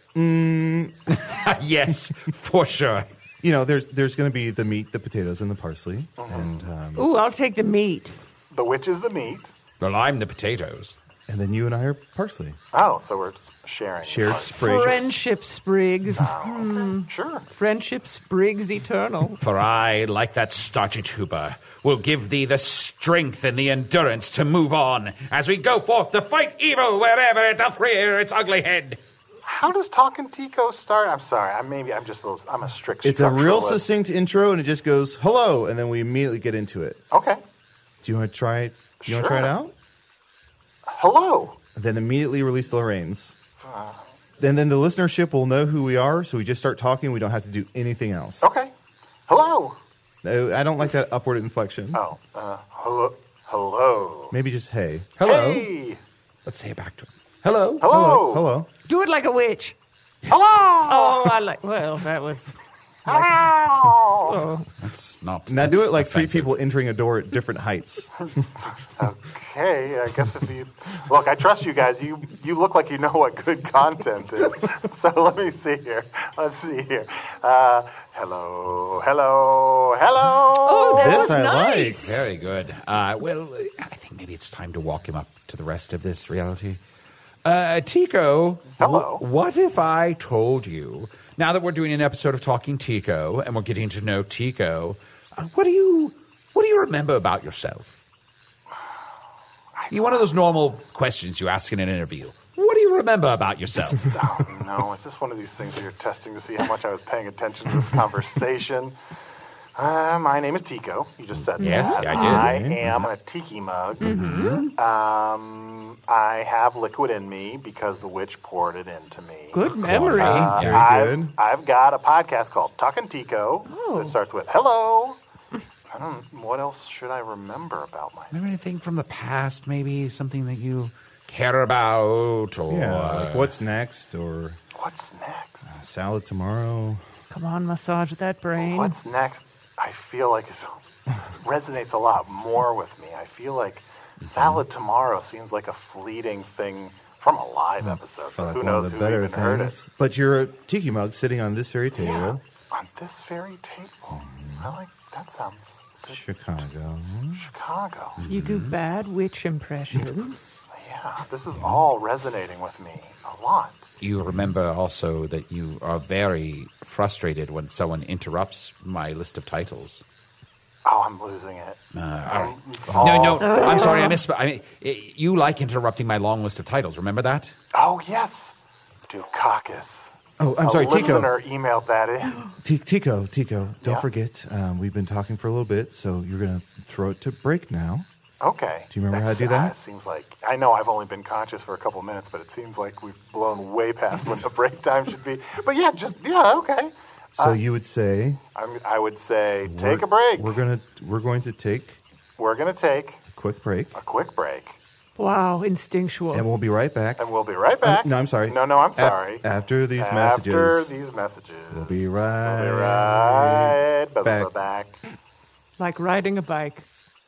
Yes, for sure. you know, there's there's going to be the meat, the potatoes, and the parsley. Uh-huh. And um, Ooh, I'll take the meat. The witch is the meat. Well, I'm the potatoes. and then you and I are parsley. Oh, so we're sharing. the Shared part. sprays. Friendship sprigs. Sure. Friendship sprigs eternal. For I, like that starchy tuber, will give thee the strength and the endurance to move on as we go forth to fight evil wherever it doth rear its ugly head. How does Talkin' Tico start? I'm sorry. I maybe I'm just a little. I'm a strict. It's a real structuralist. succinct intro, and it just goes hello, and then we immediately get into it. Okay. Do you want to try it? Do you want to Sure. try it out? Hello. Then immediately release the Lorraines. Then, then the listenership will know who we are, so we just start talking. We don't have to do anything else. Okay. Hello. No, I don't like that upward inflection. Oh. Uh. Hello. Hello. Maybe just hey. Hello. Hey. Let's say it back to him. Hello. Hello. Hello. Do it like a witch. Hello. Oh, I like. Well, that was. That's not. Now do it like three offensive. people entering a door at different heights. Okay, I guess if you look, I trust you guys. You you look like you know what good content is. So let me see here. Let's see here. Uh, hello, hello, hello. Oh, that This was I like. nice. Very good. Uh, well, I think maybe it's time to walk him up to the rest of this reality. Uh, Tico. Hello. wh- what if I told you, now that we're doing an episode of Talking Tico and we're getting to know Tico, uh, what do you what do you remember about yourself? You one of those normal questions you ask in an interview. What do you remember about yourself? Oh, no, it's just one of these things where you're testing to see how much I was paying attention to this conversation. Uh, my name is Tico. You just said Yes, that. I did. I am a tiki mug. Um, I have liquid in me because the witch poured it into me. Good memory. Uh, Very I've, good. I've got a podcast called Talkin' Tico Oh. that starts with hello. I don't. What else should I remember about myself? Remember anything from the past, maybe something that you care about, or Yeah, like what's next, or What's next? salad tomorrow. Come on, massage that brain. What's next? I feel like it resonates a lot more with me. I feel like salad tomorrow seems like a fleeting thing from a live episode. So Like who one knows of the who better even heard it? things. But you're a tiki mug sitting on this very table. Yeah, on this very table. I like that. Sounds good. Chicago. Chicago. You do bad witch impressions. Yeah, this is all resonating with me a lot. you remember also that you are very frustrated when someone interrupts my list of titles. Oh, I'm losing it. Uh, all right. Um, it's all No, no, I'm sorry, I missed. I mean, i- you like interrupting my long list of titles. Remember that? Oh, yes. Dukakis. Oh, I'm a sorry, Tico. listener emailed that in. T- Tico, Tico, don't Yeah? forget, um, we've been talking for a little bit, so you're going to throw it to break now. Okay. Do you remember how to That's- do that? Uh, it seems like, I know I've only been conscious for a couple minutes, but it seems like we've blown way past when the break time should be. But yeah, just, yeah, okay. So you would say, I'm, I would say take we're- a break. We're gonna we're going to take We're going to take a quick break, a quick break, Wow, instinctual. and we'll be right back. and we'll be right back. no, I'm sorry. No, no, I'm Af- sorry. after these After messages, these messages. we'll be right, We'll be right back. back. Like riding a bike.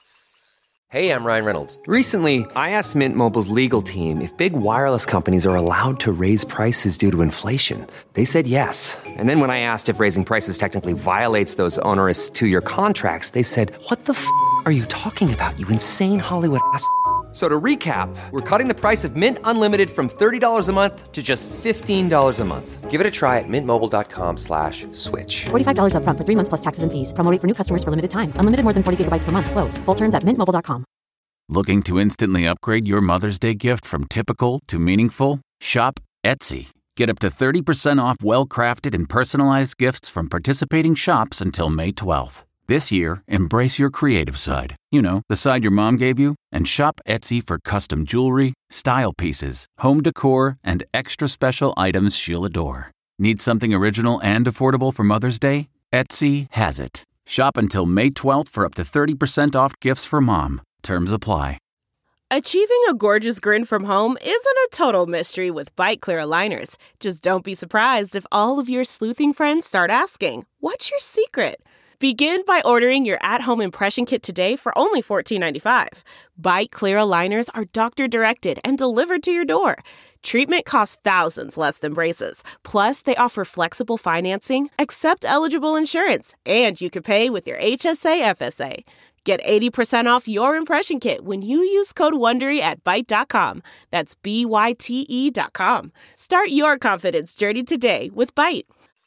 Hey, I'm Ryan Reynolds. Recently, I asked Mint Mobile's legal team if big wireless companies are allowed to raise prices due to inflation. They said yes. And then when I asked if raising prices technically violates those onerous two-year contracts, they said, "What the f*** are you talking about, you insane Hollywood ass?" So to recap, we're cutting the price of Mint Unlimited from thirty dollars a month to just fifteen dollars a month. Give it a try at mintmobile.com slash switch. forty-five dollars up front for three months plus taxes and fees. Promo rate for new customers for limited time. Unlimited more than forty gigabytes per month. Slows full terms at mint mobile dot com. Looking to instantly upgrade your Mother's Day gift from typical to meaningful? Shop Etsy. Get up to thirty percent off well-crafted and personalized gifts from participating shops until May twelfth. This year, embrace your creative side. You know, the side your mom gave you. And shop Etsy for custom jewelry, style pieces, home decor, and extra special items she'll adore. Need something original and affordable for Mother's Day? Etsy has it. Shop until May twelfth for up to thirty percent off gifts for mom. Terms apply. Achieving a gorgeous grin from home isn't a total mystery with Bite Clear aligners. Just don't be surprised if all of your sleuthing friends start asking, "What's your secret?" Begin by ordering your at-home impression kit today for only fourteen ninety-five. Bite Clear aligners are doctor-directed and delivered to your door. Treatment costs thousands less than braces. Plus, they offer flexible financing, accept eligible insurance, and you can pay with your H S A F S A. Get eighty percent off your impression kit when you use code WONDERY at Byte dot com. That's B Y T E dot com. Start your confidence journey today with Byte.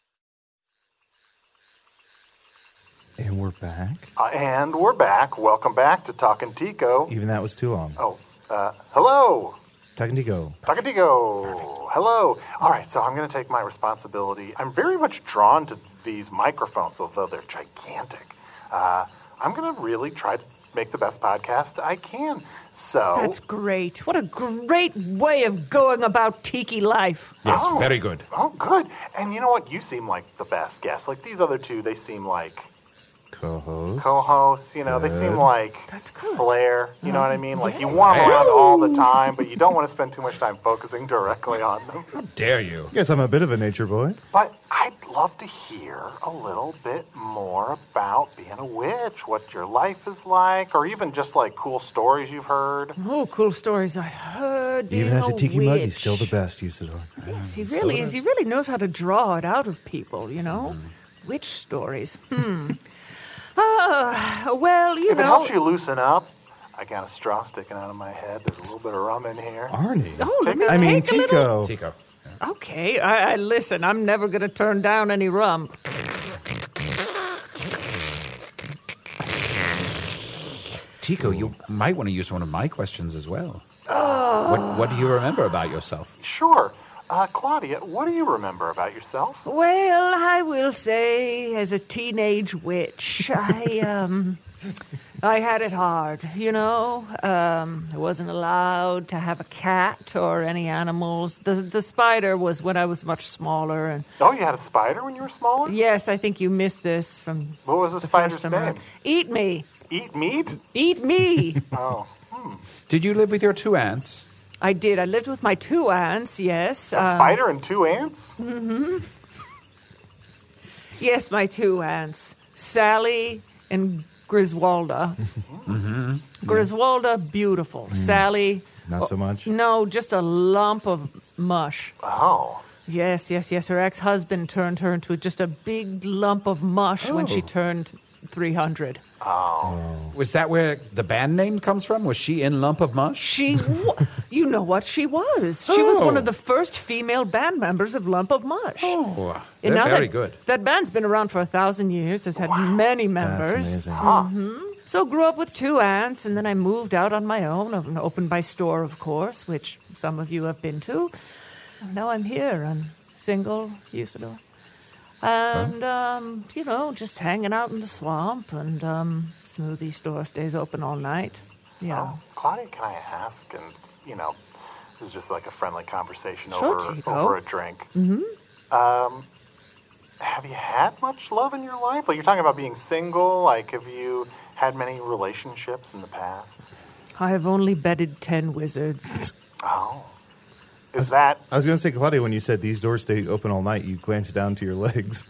And we're back. Uh, and we're back. Welcome back to Talkin' Tico. Even that was too long. Oh, uh, hello. Talking Tico. Talkin' Tico. Hello. All right, so I'm going to take my responsibility. I'm very much drawn to these microphones, although they're gigantic. Uh, I'm going to really try to make the best podcast I can. So That's great. What a great way of going about tiki life. Yes, Oh. very good. Oh, good. And you know what? You seem like the best guest. Like these other two, they seem like Co-host. co-hosts. You know, they Good. seem like That's good. flair. You know what I mean? Like you want them around all the time, but you don't want to spend too much time focusing directly on them. How dare you? Yes, I'm a bit of a nature boy. But I'd love to hear a little bit more about being a witch, what your life is like, or even just like cool stories you've heard. Oh, cool stories I've heard. Even being as a tiki mug, he's witch. still the best, Usador. Yes, he really is. He really knows how to draw it out of people, you know? Witch stories. Hmm. Ah, well, you If know. it helps you loosen up, I got a straw sticking out of my head. There's a little bit of rum in here. Arnie. Oh, let me I take mean, a little. Tico. Tico. Okay, I, I listen. I'm never going to turn down any rum. Tico, you might want to use one of my questions as well. What, what do you remember about yourself? Sure. Uh, Claudia, what do you remember about yourself? Well, I will say, as a teenage witch, I um, I had it hard. You know, um, I wasn't allowed to have a cat or any animals. The the spider was when I was much smaller, and Oh, you had a spider when you were smaller? yes, I think you missed this from What was the, the spider's first time name? around. Eat me, Eat meat? eat me. Oh. Did you live with your two aunts? I did. I lived with my two aunts. Yes. A um, spider and two ants? Yes, my two aunts, Sally and Griswolda. Griswolda, beautiful. Sally, Not so much. no, just a lump of mush. Oh. Yes, yes, yes. Her ex-husband turned her into just a big lump of mush when she Oh. turned three hundred. Was that where the band name comes from? Was she in Lump of Mush? She, wa- you know what she was. She was one Oh. of the first female band members of Lump of Mush. Oh, And they're now very that, good. That band's been around for a thousand years, has had many members. That's amazing. So grew up with two aunts, and then I moved out on my own, and opened my store, of course, which some of you have been to. And now I'm here. I'm single, Usador. And, um, you know, just hanging out in the swamp, and um, Smoothie Store stays open all night. Yeah. Oh, Claudia, can I ask? And, you know, this is just like a friendly conversation Sure, over, Tico. over a drink. Mm-hmm. Um, have you had much love in your life? Like, you're talking about being single. Like, have you had many relationships in the past? I have only bedded ten wizards. Oh. Is that... I was going to say, Claudia, when you said these doors stay open all night, you glanced down to your legs.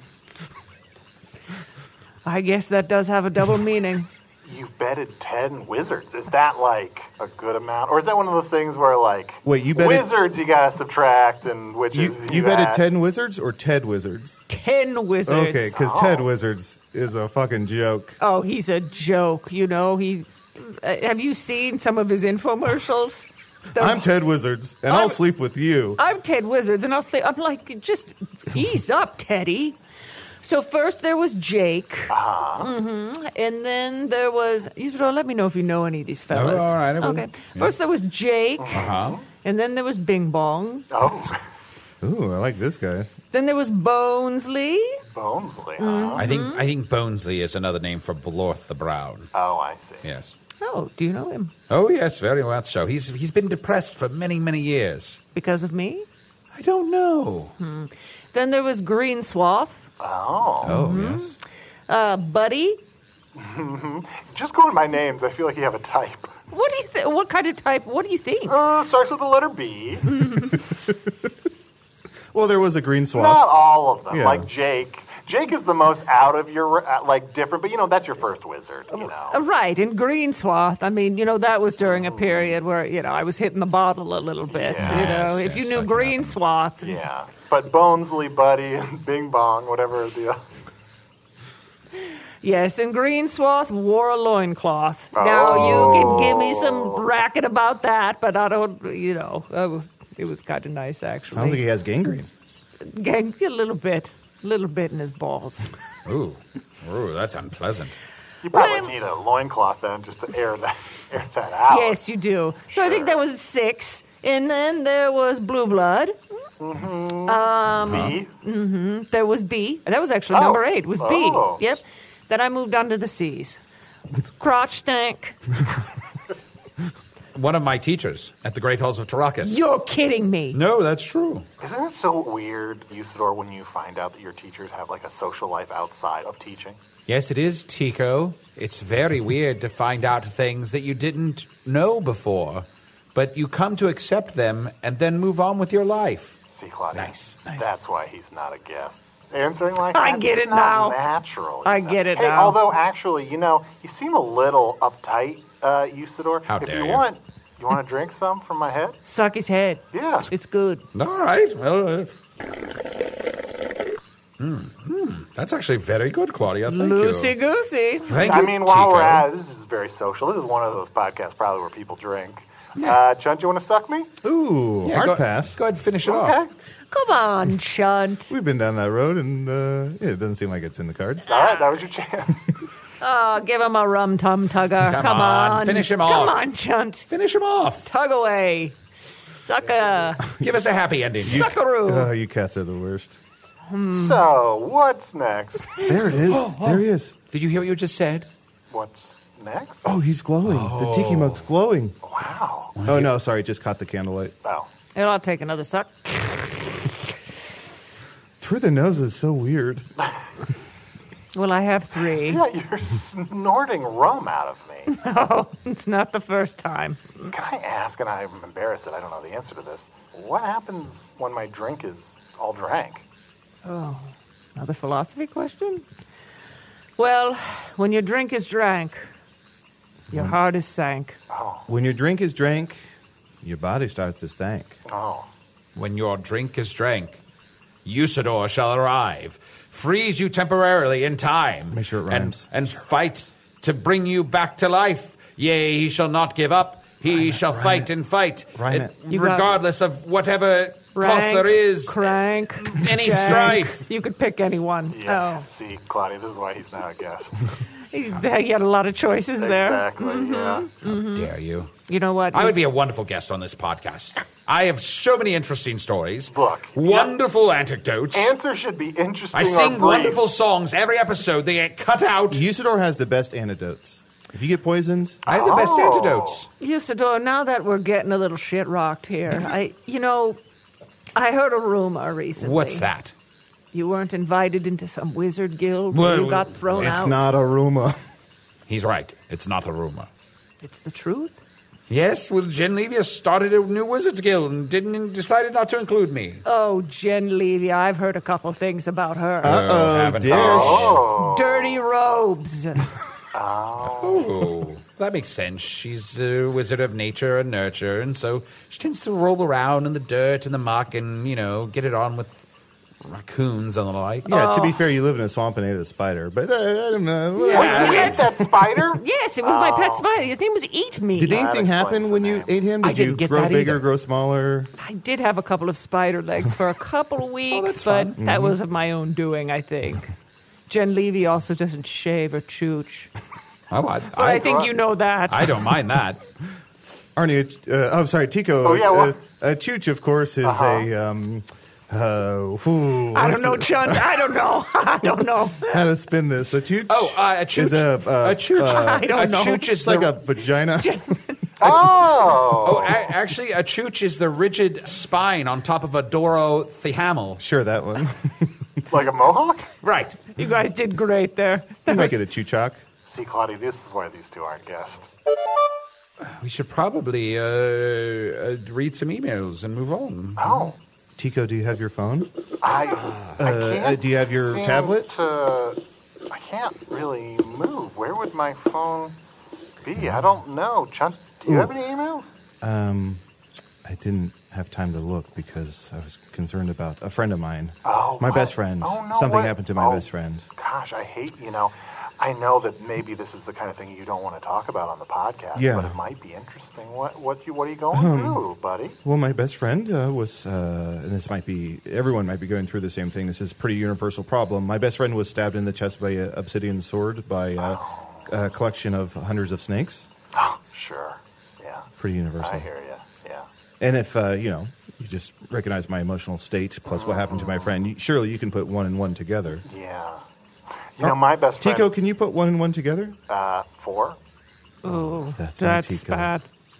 I guess that does have a double meaning. You've bedded ten wizards. Is that, like, a good amount? Or is that one of those things where, like... Wait, you bedded- Wizards you gotta subtract, and You, witches you, you betted add. ten wizards or Ted wizards? Ten wizards. Okay, because Ted Wizards is a fucking joke. Oh, he's a joke. You know, he. Uh, have you seen some of his infomercials? The- I'm Ted Wizards, and I'm- I'll sleep with you. I'm Ted Wizards, and I'll say, I'm like, just ease up, Teddy. So first there was Jake, Uh-huh. hmm and then there was. You know, let me know if you know any of these fellas. Oh, all right, I will. Okay. First there was Jake, Uh-huh. and then there was Bing Bong. Oh, Ooh, I like this, guys. Then there was Bonesley. Bonesley, huh? Mm. I think I think Bonesley is another name for Blorth the Brown. Oh, I see. Yes. Oh, do you know him? Oh, yes, very much so. He's he's been depressed for many, many years. Because of me? I don't know. Then there was Green Swath, Oh. Oh, yes. uh, Buddy. Just going by names, I feel like you have a type. What do you think? What kind of type? What do you think? Uh, starts with the letter B. Well, there was a green Not swamp. all of them. Yeah. Like Jake. Jake is the most out of your, uh, like, different, but, you know, that's your first wizard, you know. Uh, Right, in Green Swath. I mean, you know, that was during a period where, you know, I was hitting the bottle a little bit. Yes, you know, if you yes, knew that can Green happen. Swath. Yeah. But Bonesley, Buddy, and Bing Bong, whatever the... Yes, and Green Swath wore a loincloth. Now, you can give me some racket about that, but I don't, you know, uh, it was kind of nice, actually. Sounds like he has gangrene. Gang, a little bit, a little bit in his balls. Ooh, ooh, that's unpleasant. You probably need a loincloth then just to air that, air that out. Yes, you do. So I think that was six. And then there was Blue Blood. B? There was B. That was actually Oh. number eight, was B. Oh. Yep. Then I moved on to the C's. Crotch stank. one of my teachers at the Great Halls of Tarakas. You're kidding me. No, that's true. Isn't it so weird, Usador, when you find out that your teachers have like a social life outside of teaching? Yes, it is, Tico. It's very weird to find out things that you didn't know before, but you come to accept them and then move on with your life. See, Claudia? Nice, nice. That's why he's not a guest. Answering like I that, get it's it not now. natural. I you know? get it hey, now. although actually, you know, you seem a little uptight, uh, Usador. How if dare you, you. want, you want to drink some from my head? Suck his head. Yeah. It's good. All right. Well, uh, mm, mm, that's actually very good, Claudia. Thank Loosey you. goosey. Thank I you, mean, while Tico. we're at it, this is very social. This is one of those podcasts probably where people drink. Uh, Chunt, you want to suck me? Ooh, Yeah, hard go, pass. Go ahead and finish it Okay. off. Come on, Chunt. We've been down that road, and uh, yeah, it doesn't seem like it's in the cards. All right, that was your chance. Oh, give him a rum tum tugger. Come Come on, on. finish him Come off. on, Chunt. Finish him off. Tug away. Sucker. Give us a happy ending. Suckaroo. Oh, you cats are the worst. So, what's next? There it is. There he is. Did you hear what you just said? What's next? Oh, he's glowing. The tiki mug's glowing. Wow. Oh, no, sorry. Just caught the candlelight. Oh. And I'll take another suck. Through the nose is so weird. Well, I have three. Yeah, you're snorting rum out of me. Oh, it's not the first time. Can I ask, and I'm embarrassed that I don't know the answer to this, what happens when my drink is all drank? Oh, another philosophy question? Well, when your drink is drank, your heart is sank. When your drink is drank, your body starts to stank. Oh. When your drink is drank, Usador shall arrive, freeze you temporarily in time, Make sure it and, rhymes. and fight to bring you back to life. Yea, he shall not give up. He shall fight and fight, Rhyme it- it. You got- regardless of whatever cost Rank, there is. Crank, Any jank. strife. You could pick anyone. Yeah. Oh, See, Claudia, this is why he's not a guest. he, he had a lot of choices there. Exactly, yeah. How dare you? You know what? I would be a wonderful guest on this podcast. I have so many interesting stories. Look, Wonderful anecdotes. Answer should be interesting I or sing brief. wonderful songs every episode. They get cut out. Usador has the best antidotes. If you get poisons, I have the best Oh. antidotes. Usador, now that we're getting a little shit rocked here, I, you know, I heard a rumor recently. What's that? You weren't invited into some wizard guild Well, where you got thrown it's out. not a rumor. He's right. It's not a rumor. It's the truth. Yes, well, Jen Levy started a new Wizards Guild and didn't decided not to include me. Oh, Jen Levy, I've heard a couple things about her. Uh-oh, haven't dish. Oh. Dirty robes. Oh, that makes sense. She's a wizard of nature and nurture, and so she tends to roll around in the dirt and the muck and, you know, get it on with raccoons and the like. Yeah, to be fair, you live in a swamp and ate a spider, but uh, I don't know. Wait, you ate that spider? Yes, it was my pet spider. His name was Eat Me. Did That anything explains happen the when you name. ate him? Did I didn't you get grow that bigger, either. grow smaller? I did have a couple of spider legs for a couple of weeks, that's but fun. that was of my own doing, I think. Jen Levy also doesn't shave or chooch. Oh, I, But I, think you know that. I don't mind that. Arnie, uh, oh, sorry, Tico. Oh, yeah, what? Uh, uh, Chooch, of course, is a. Um, uh, whew, I what's don't know, it- Chunt. I don't know. I don't know. How to spin this? A Chooch? Oh, uh, a chooch. Is a, uh, a chooch. uh, I don't a know. chooch is It's like the, a vagina. Oh. Oh, a- actually, a chooch is the rigid spine on top of a Dorothehamel. Sure, that one. Like a mohawk? Right. You guys did great there. You might get a Choochok. See, Claudia, this is why these two aren't guests. We should probably uh, uh, read some emails and move on. Oh. Tico, do you have your phone? I, I Uh, can't do you have your seem tablet? To, I can't really move. Where would my phone be? I don't know. Chunt, do you have any emails? Um, I didn't have time to look because I was concerned about a friend of mine. Oh, my what? best friend. Oh, no, Something what? happened to my Oh, best friend. Gosh, I hate, you know, I know that maybe this is the kind of thing you don't want to talk about on the podcast, Yeah. but it might be interesting. What what you what are you going Um, through, buddy? Well, my best friend uh, was, uh, and this might be, everyone might be going through the same thing. This is a pretty universal problem. My best friend was stabbed in the chest by an obsidian sword by uh, a collection of hundreds of snakes. Oh, sure. Yeah. Pretty universal. I hear you. Yeah. And if, uh, you know, you just recognize my emotional state plus what happened to my friend, you, surely you can put one and one together. Yeah. You know, my best friend... Tico, can you put one and one together? Uh, four? Oh, That's that's, my Tico. bad.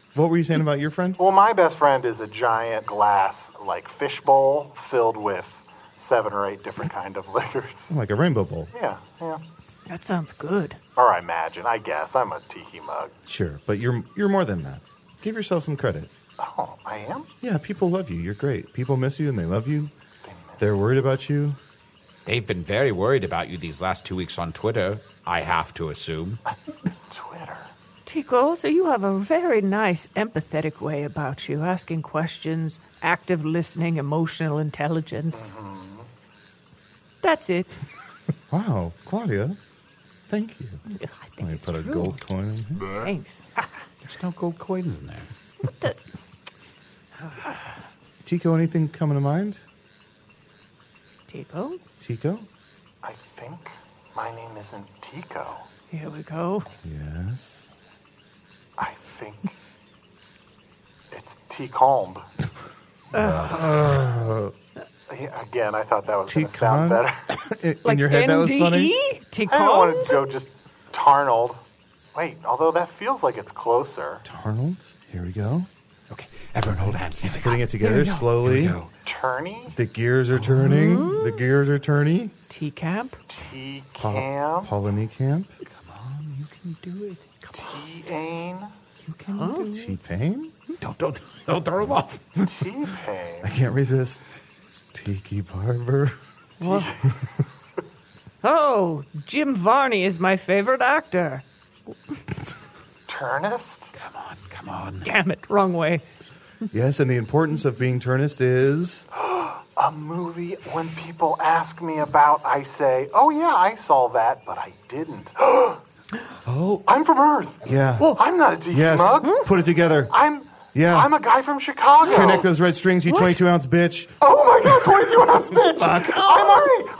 What were you saying about your friend? Well, my best friend is a giant glass, like, fish bowl filled with seven or eight different kind of liquors. Like a rainbow bowl. Yeah, yeah. That sounds good. Or I imagine, I guess. I'm a tiki mug. Sure, but you're you're more than that. Give yourself some credit. Oh, I am? Yeah, people love you. You're great. People miss you and they love you. They miss They're worried about you. They've been very worried about you these last two weeks on Twitter, I have to assume. It's Twitter. Tico, so you have a very nice, empathetic way about you, asking questions, active listening, emotional intelligence. Mm-hmm. That's it. Wow, Claudia, thank you. I think Let me it's put a true. gold coin in here. Thanks. There's no gold coins in there. What the? Tico, anything coming to mind? Tico? Tico? I think my name isn't Tico. Here we go. Yes. I think it's T-Combe. Uh, Yeah, again, I thought that was going to sound T-Con? better. in in your head, that was funny? I don't Tico? want to go just Tarnold. Wait, although that feels like it's closer. Tarnold? Here we go. Okay, everyone hold hands. He's putting it together slowly. Here we go. Turney? The gears are turning. Mm-hmm. The gears are turning. T-Camp? T-Cam? Polony Camp. Come on, you can do it. T-Ain? You can do it. T-Pain? Don't, don't, don't throw him off. T-Pain? I can't resist. Tiki Barber. Oh, Jim Varney is my favorite actor. Turnist? Come on, come on. Damn it, wrong way. Yes, and the importance of being Turnist is... A movie when people ask me about, I say, oh yeah, I saw that, but I didn't. Oh. I'm from Earth. Yeah. I'm not a tiki Yes. mug. Put it together. I'm Yeah. I'm a guy from Chicago. Connect those red strings, you twenty-two ounce bitch. Oh my god, twenty-two ounce bitch. I'm Arnie.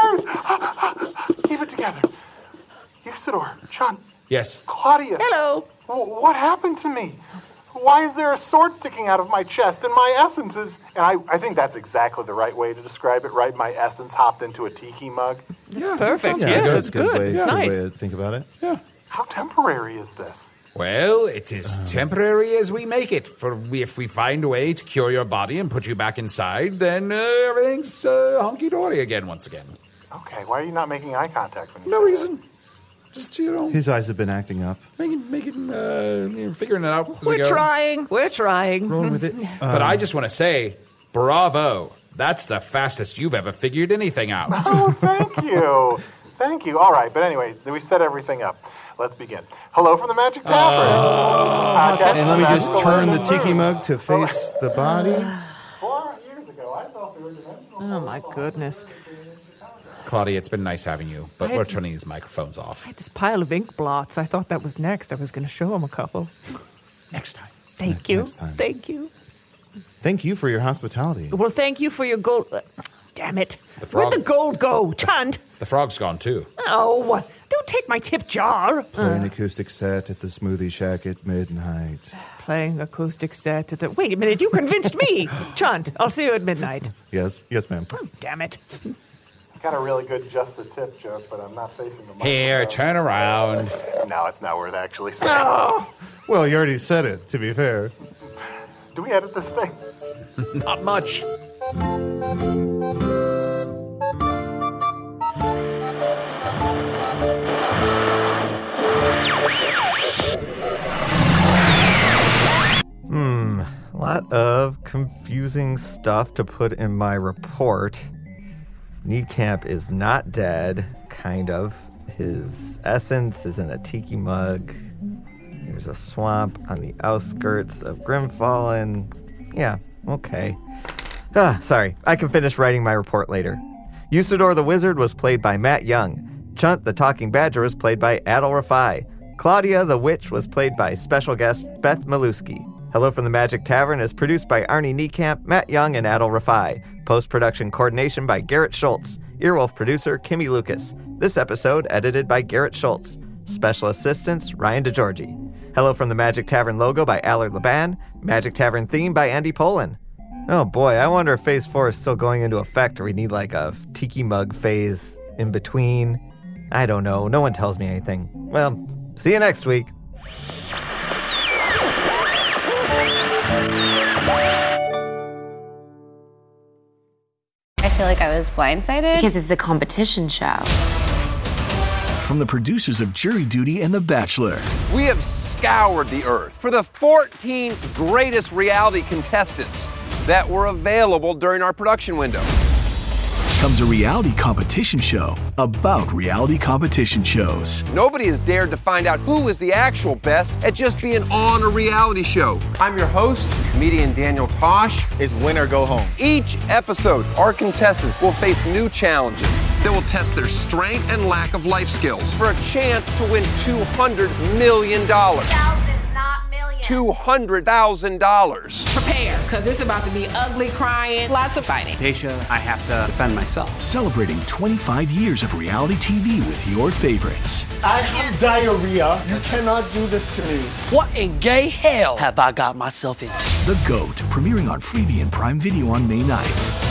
I'm from Earth. Keep it together. Usador, Sean, Yes. Claudia. Hello. W- what happened to me? Why is there a sword sticking out of my chest and my essence is... And I, I think that's exactly the right way to describe it, right? My essence hopped into a tiki mug. That's perfect. Yeah, Yes, that's it's a good. good. Way, It's good nice. way to think about it. How temporary is this? Well, it is temporary as we make it. For we, if we find a way to cure your body and put you back inside, then uh, everything's uh, hunky-dory again once again. Okay, why are you not making eye contact when you No say reason. Just, you know, His eyes have been acting up. making, making, uh, you know, figuring it out as we We're go. trying. We're trying. Rolling with it. But I just want to say, bravo. That's the fastest you've ever figured anything out. Oh, thank you. Thank you. All right, but anyway, we set everything up. Let's begin. Hello from the Magic Tavern. Podcast And let me from just Magical turn the Land. tiki mug to face the body. Four years ago, I felt the dimensional. Oh, my goodness. Claudia, it's been nice having you, but I- we're turning these microphones off. I had this pile of ink blots. I thought that was next. I was going to show him a couple. Next time. Thank you. Next time. Thank you. Thank you for your hospitality. Well, thank you for your gold. Uh, damn it. The frog- Where'd the gold go? Chant. The frog's gone, too. Oh, don't take my tip jar. Play an acoustic set at the Smoothie Shack at midnight. Playing acoustic set at the. Wait a minute, you convinced me. Chant, I'll see you at midnight. Yes, yes, ma'am. Oh, damn it. Got a really good just the tip joke, but I'm not facing the Here, microphone. turn around. No, it's not worth actually saying. Oh, Well, you already said it, to be fair. Do we edit this thing? Not much. Hmm, a lot of confusing stuff to put in my report. Kneecamp is not dead, kind of. His essence is in a tiki mug. There's a swamp on the outskirts of Grimfallen. Yeah, okay. Ah, sorry, I can finish writing my report later. Usador the Wizard was played by Matt Young. Chunt the Talking Badger was played by Adil Rafai. Claudia the Witch was played by special guest Beth Maluski. Hello from the Magic Tavern is produced by Arnie Niekamp, Matt Young, and Adil Rafai. Post-production coordination by Garrett Schultz. Earwolf producer Kimmy Lucas. This episode edited by Garrett Schultz. Special assistants Ryan DeGiorgi. Hello from the Magic Tavern logo by Allard Laban. Magic Tavern theme by Andy Poland. Oh boy, I wonder if Phase four is still going into effect or we need like a tiki mug phase in between. I don't know. No one tells me anything. Well, see you next week. I feel like I was blindsided. Because it's the competition show. From the producers of Jury Duty and The Bachelor. We have scoured the earth for the fourteen greatest reality contestants that were available during our production window. Comes a reality competition show about reality competition shows. Nobody has dared to find out who is the actual best at just being on a reality show. I'm your host, comedian Daniel Tosh. It's win or go home. Each episode, our contestants will face new challenges that will test their strength and lack of life skills for a chance to win two hundred million dollars. Thousands, not millions. two hundred thousand dollars. Prepare, because it's about to be ugly, crying, lots of fighting. Tasha, I have to defend myself. Celebrating twenty-five years of reality T V with your favorites. I have diarrhea. You cannot do this to me. What in gay hell have I got myself into? The GOAT, premiering on Freevee and Prime Video on May ninth.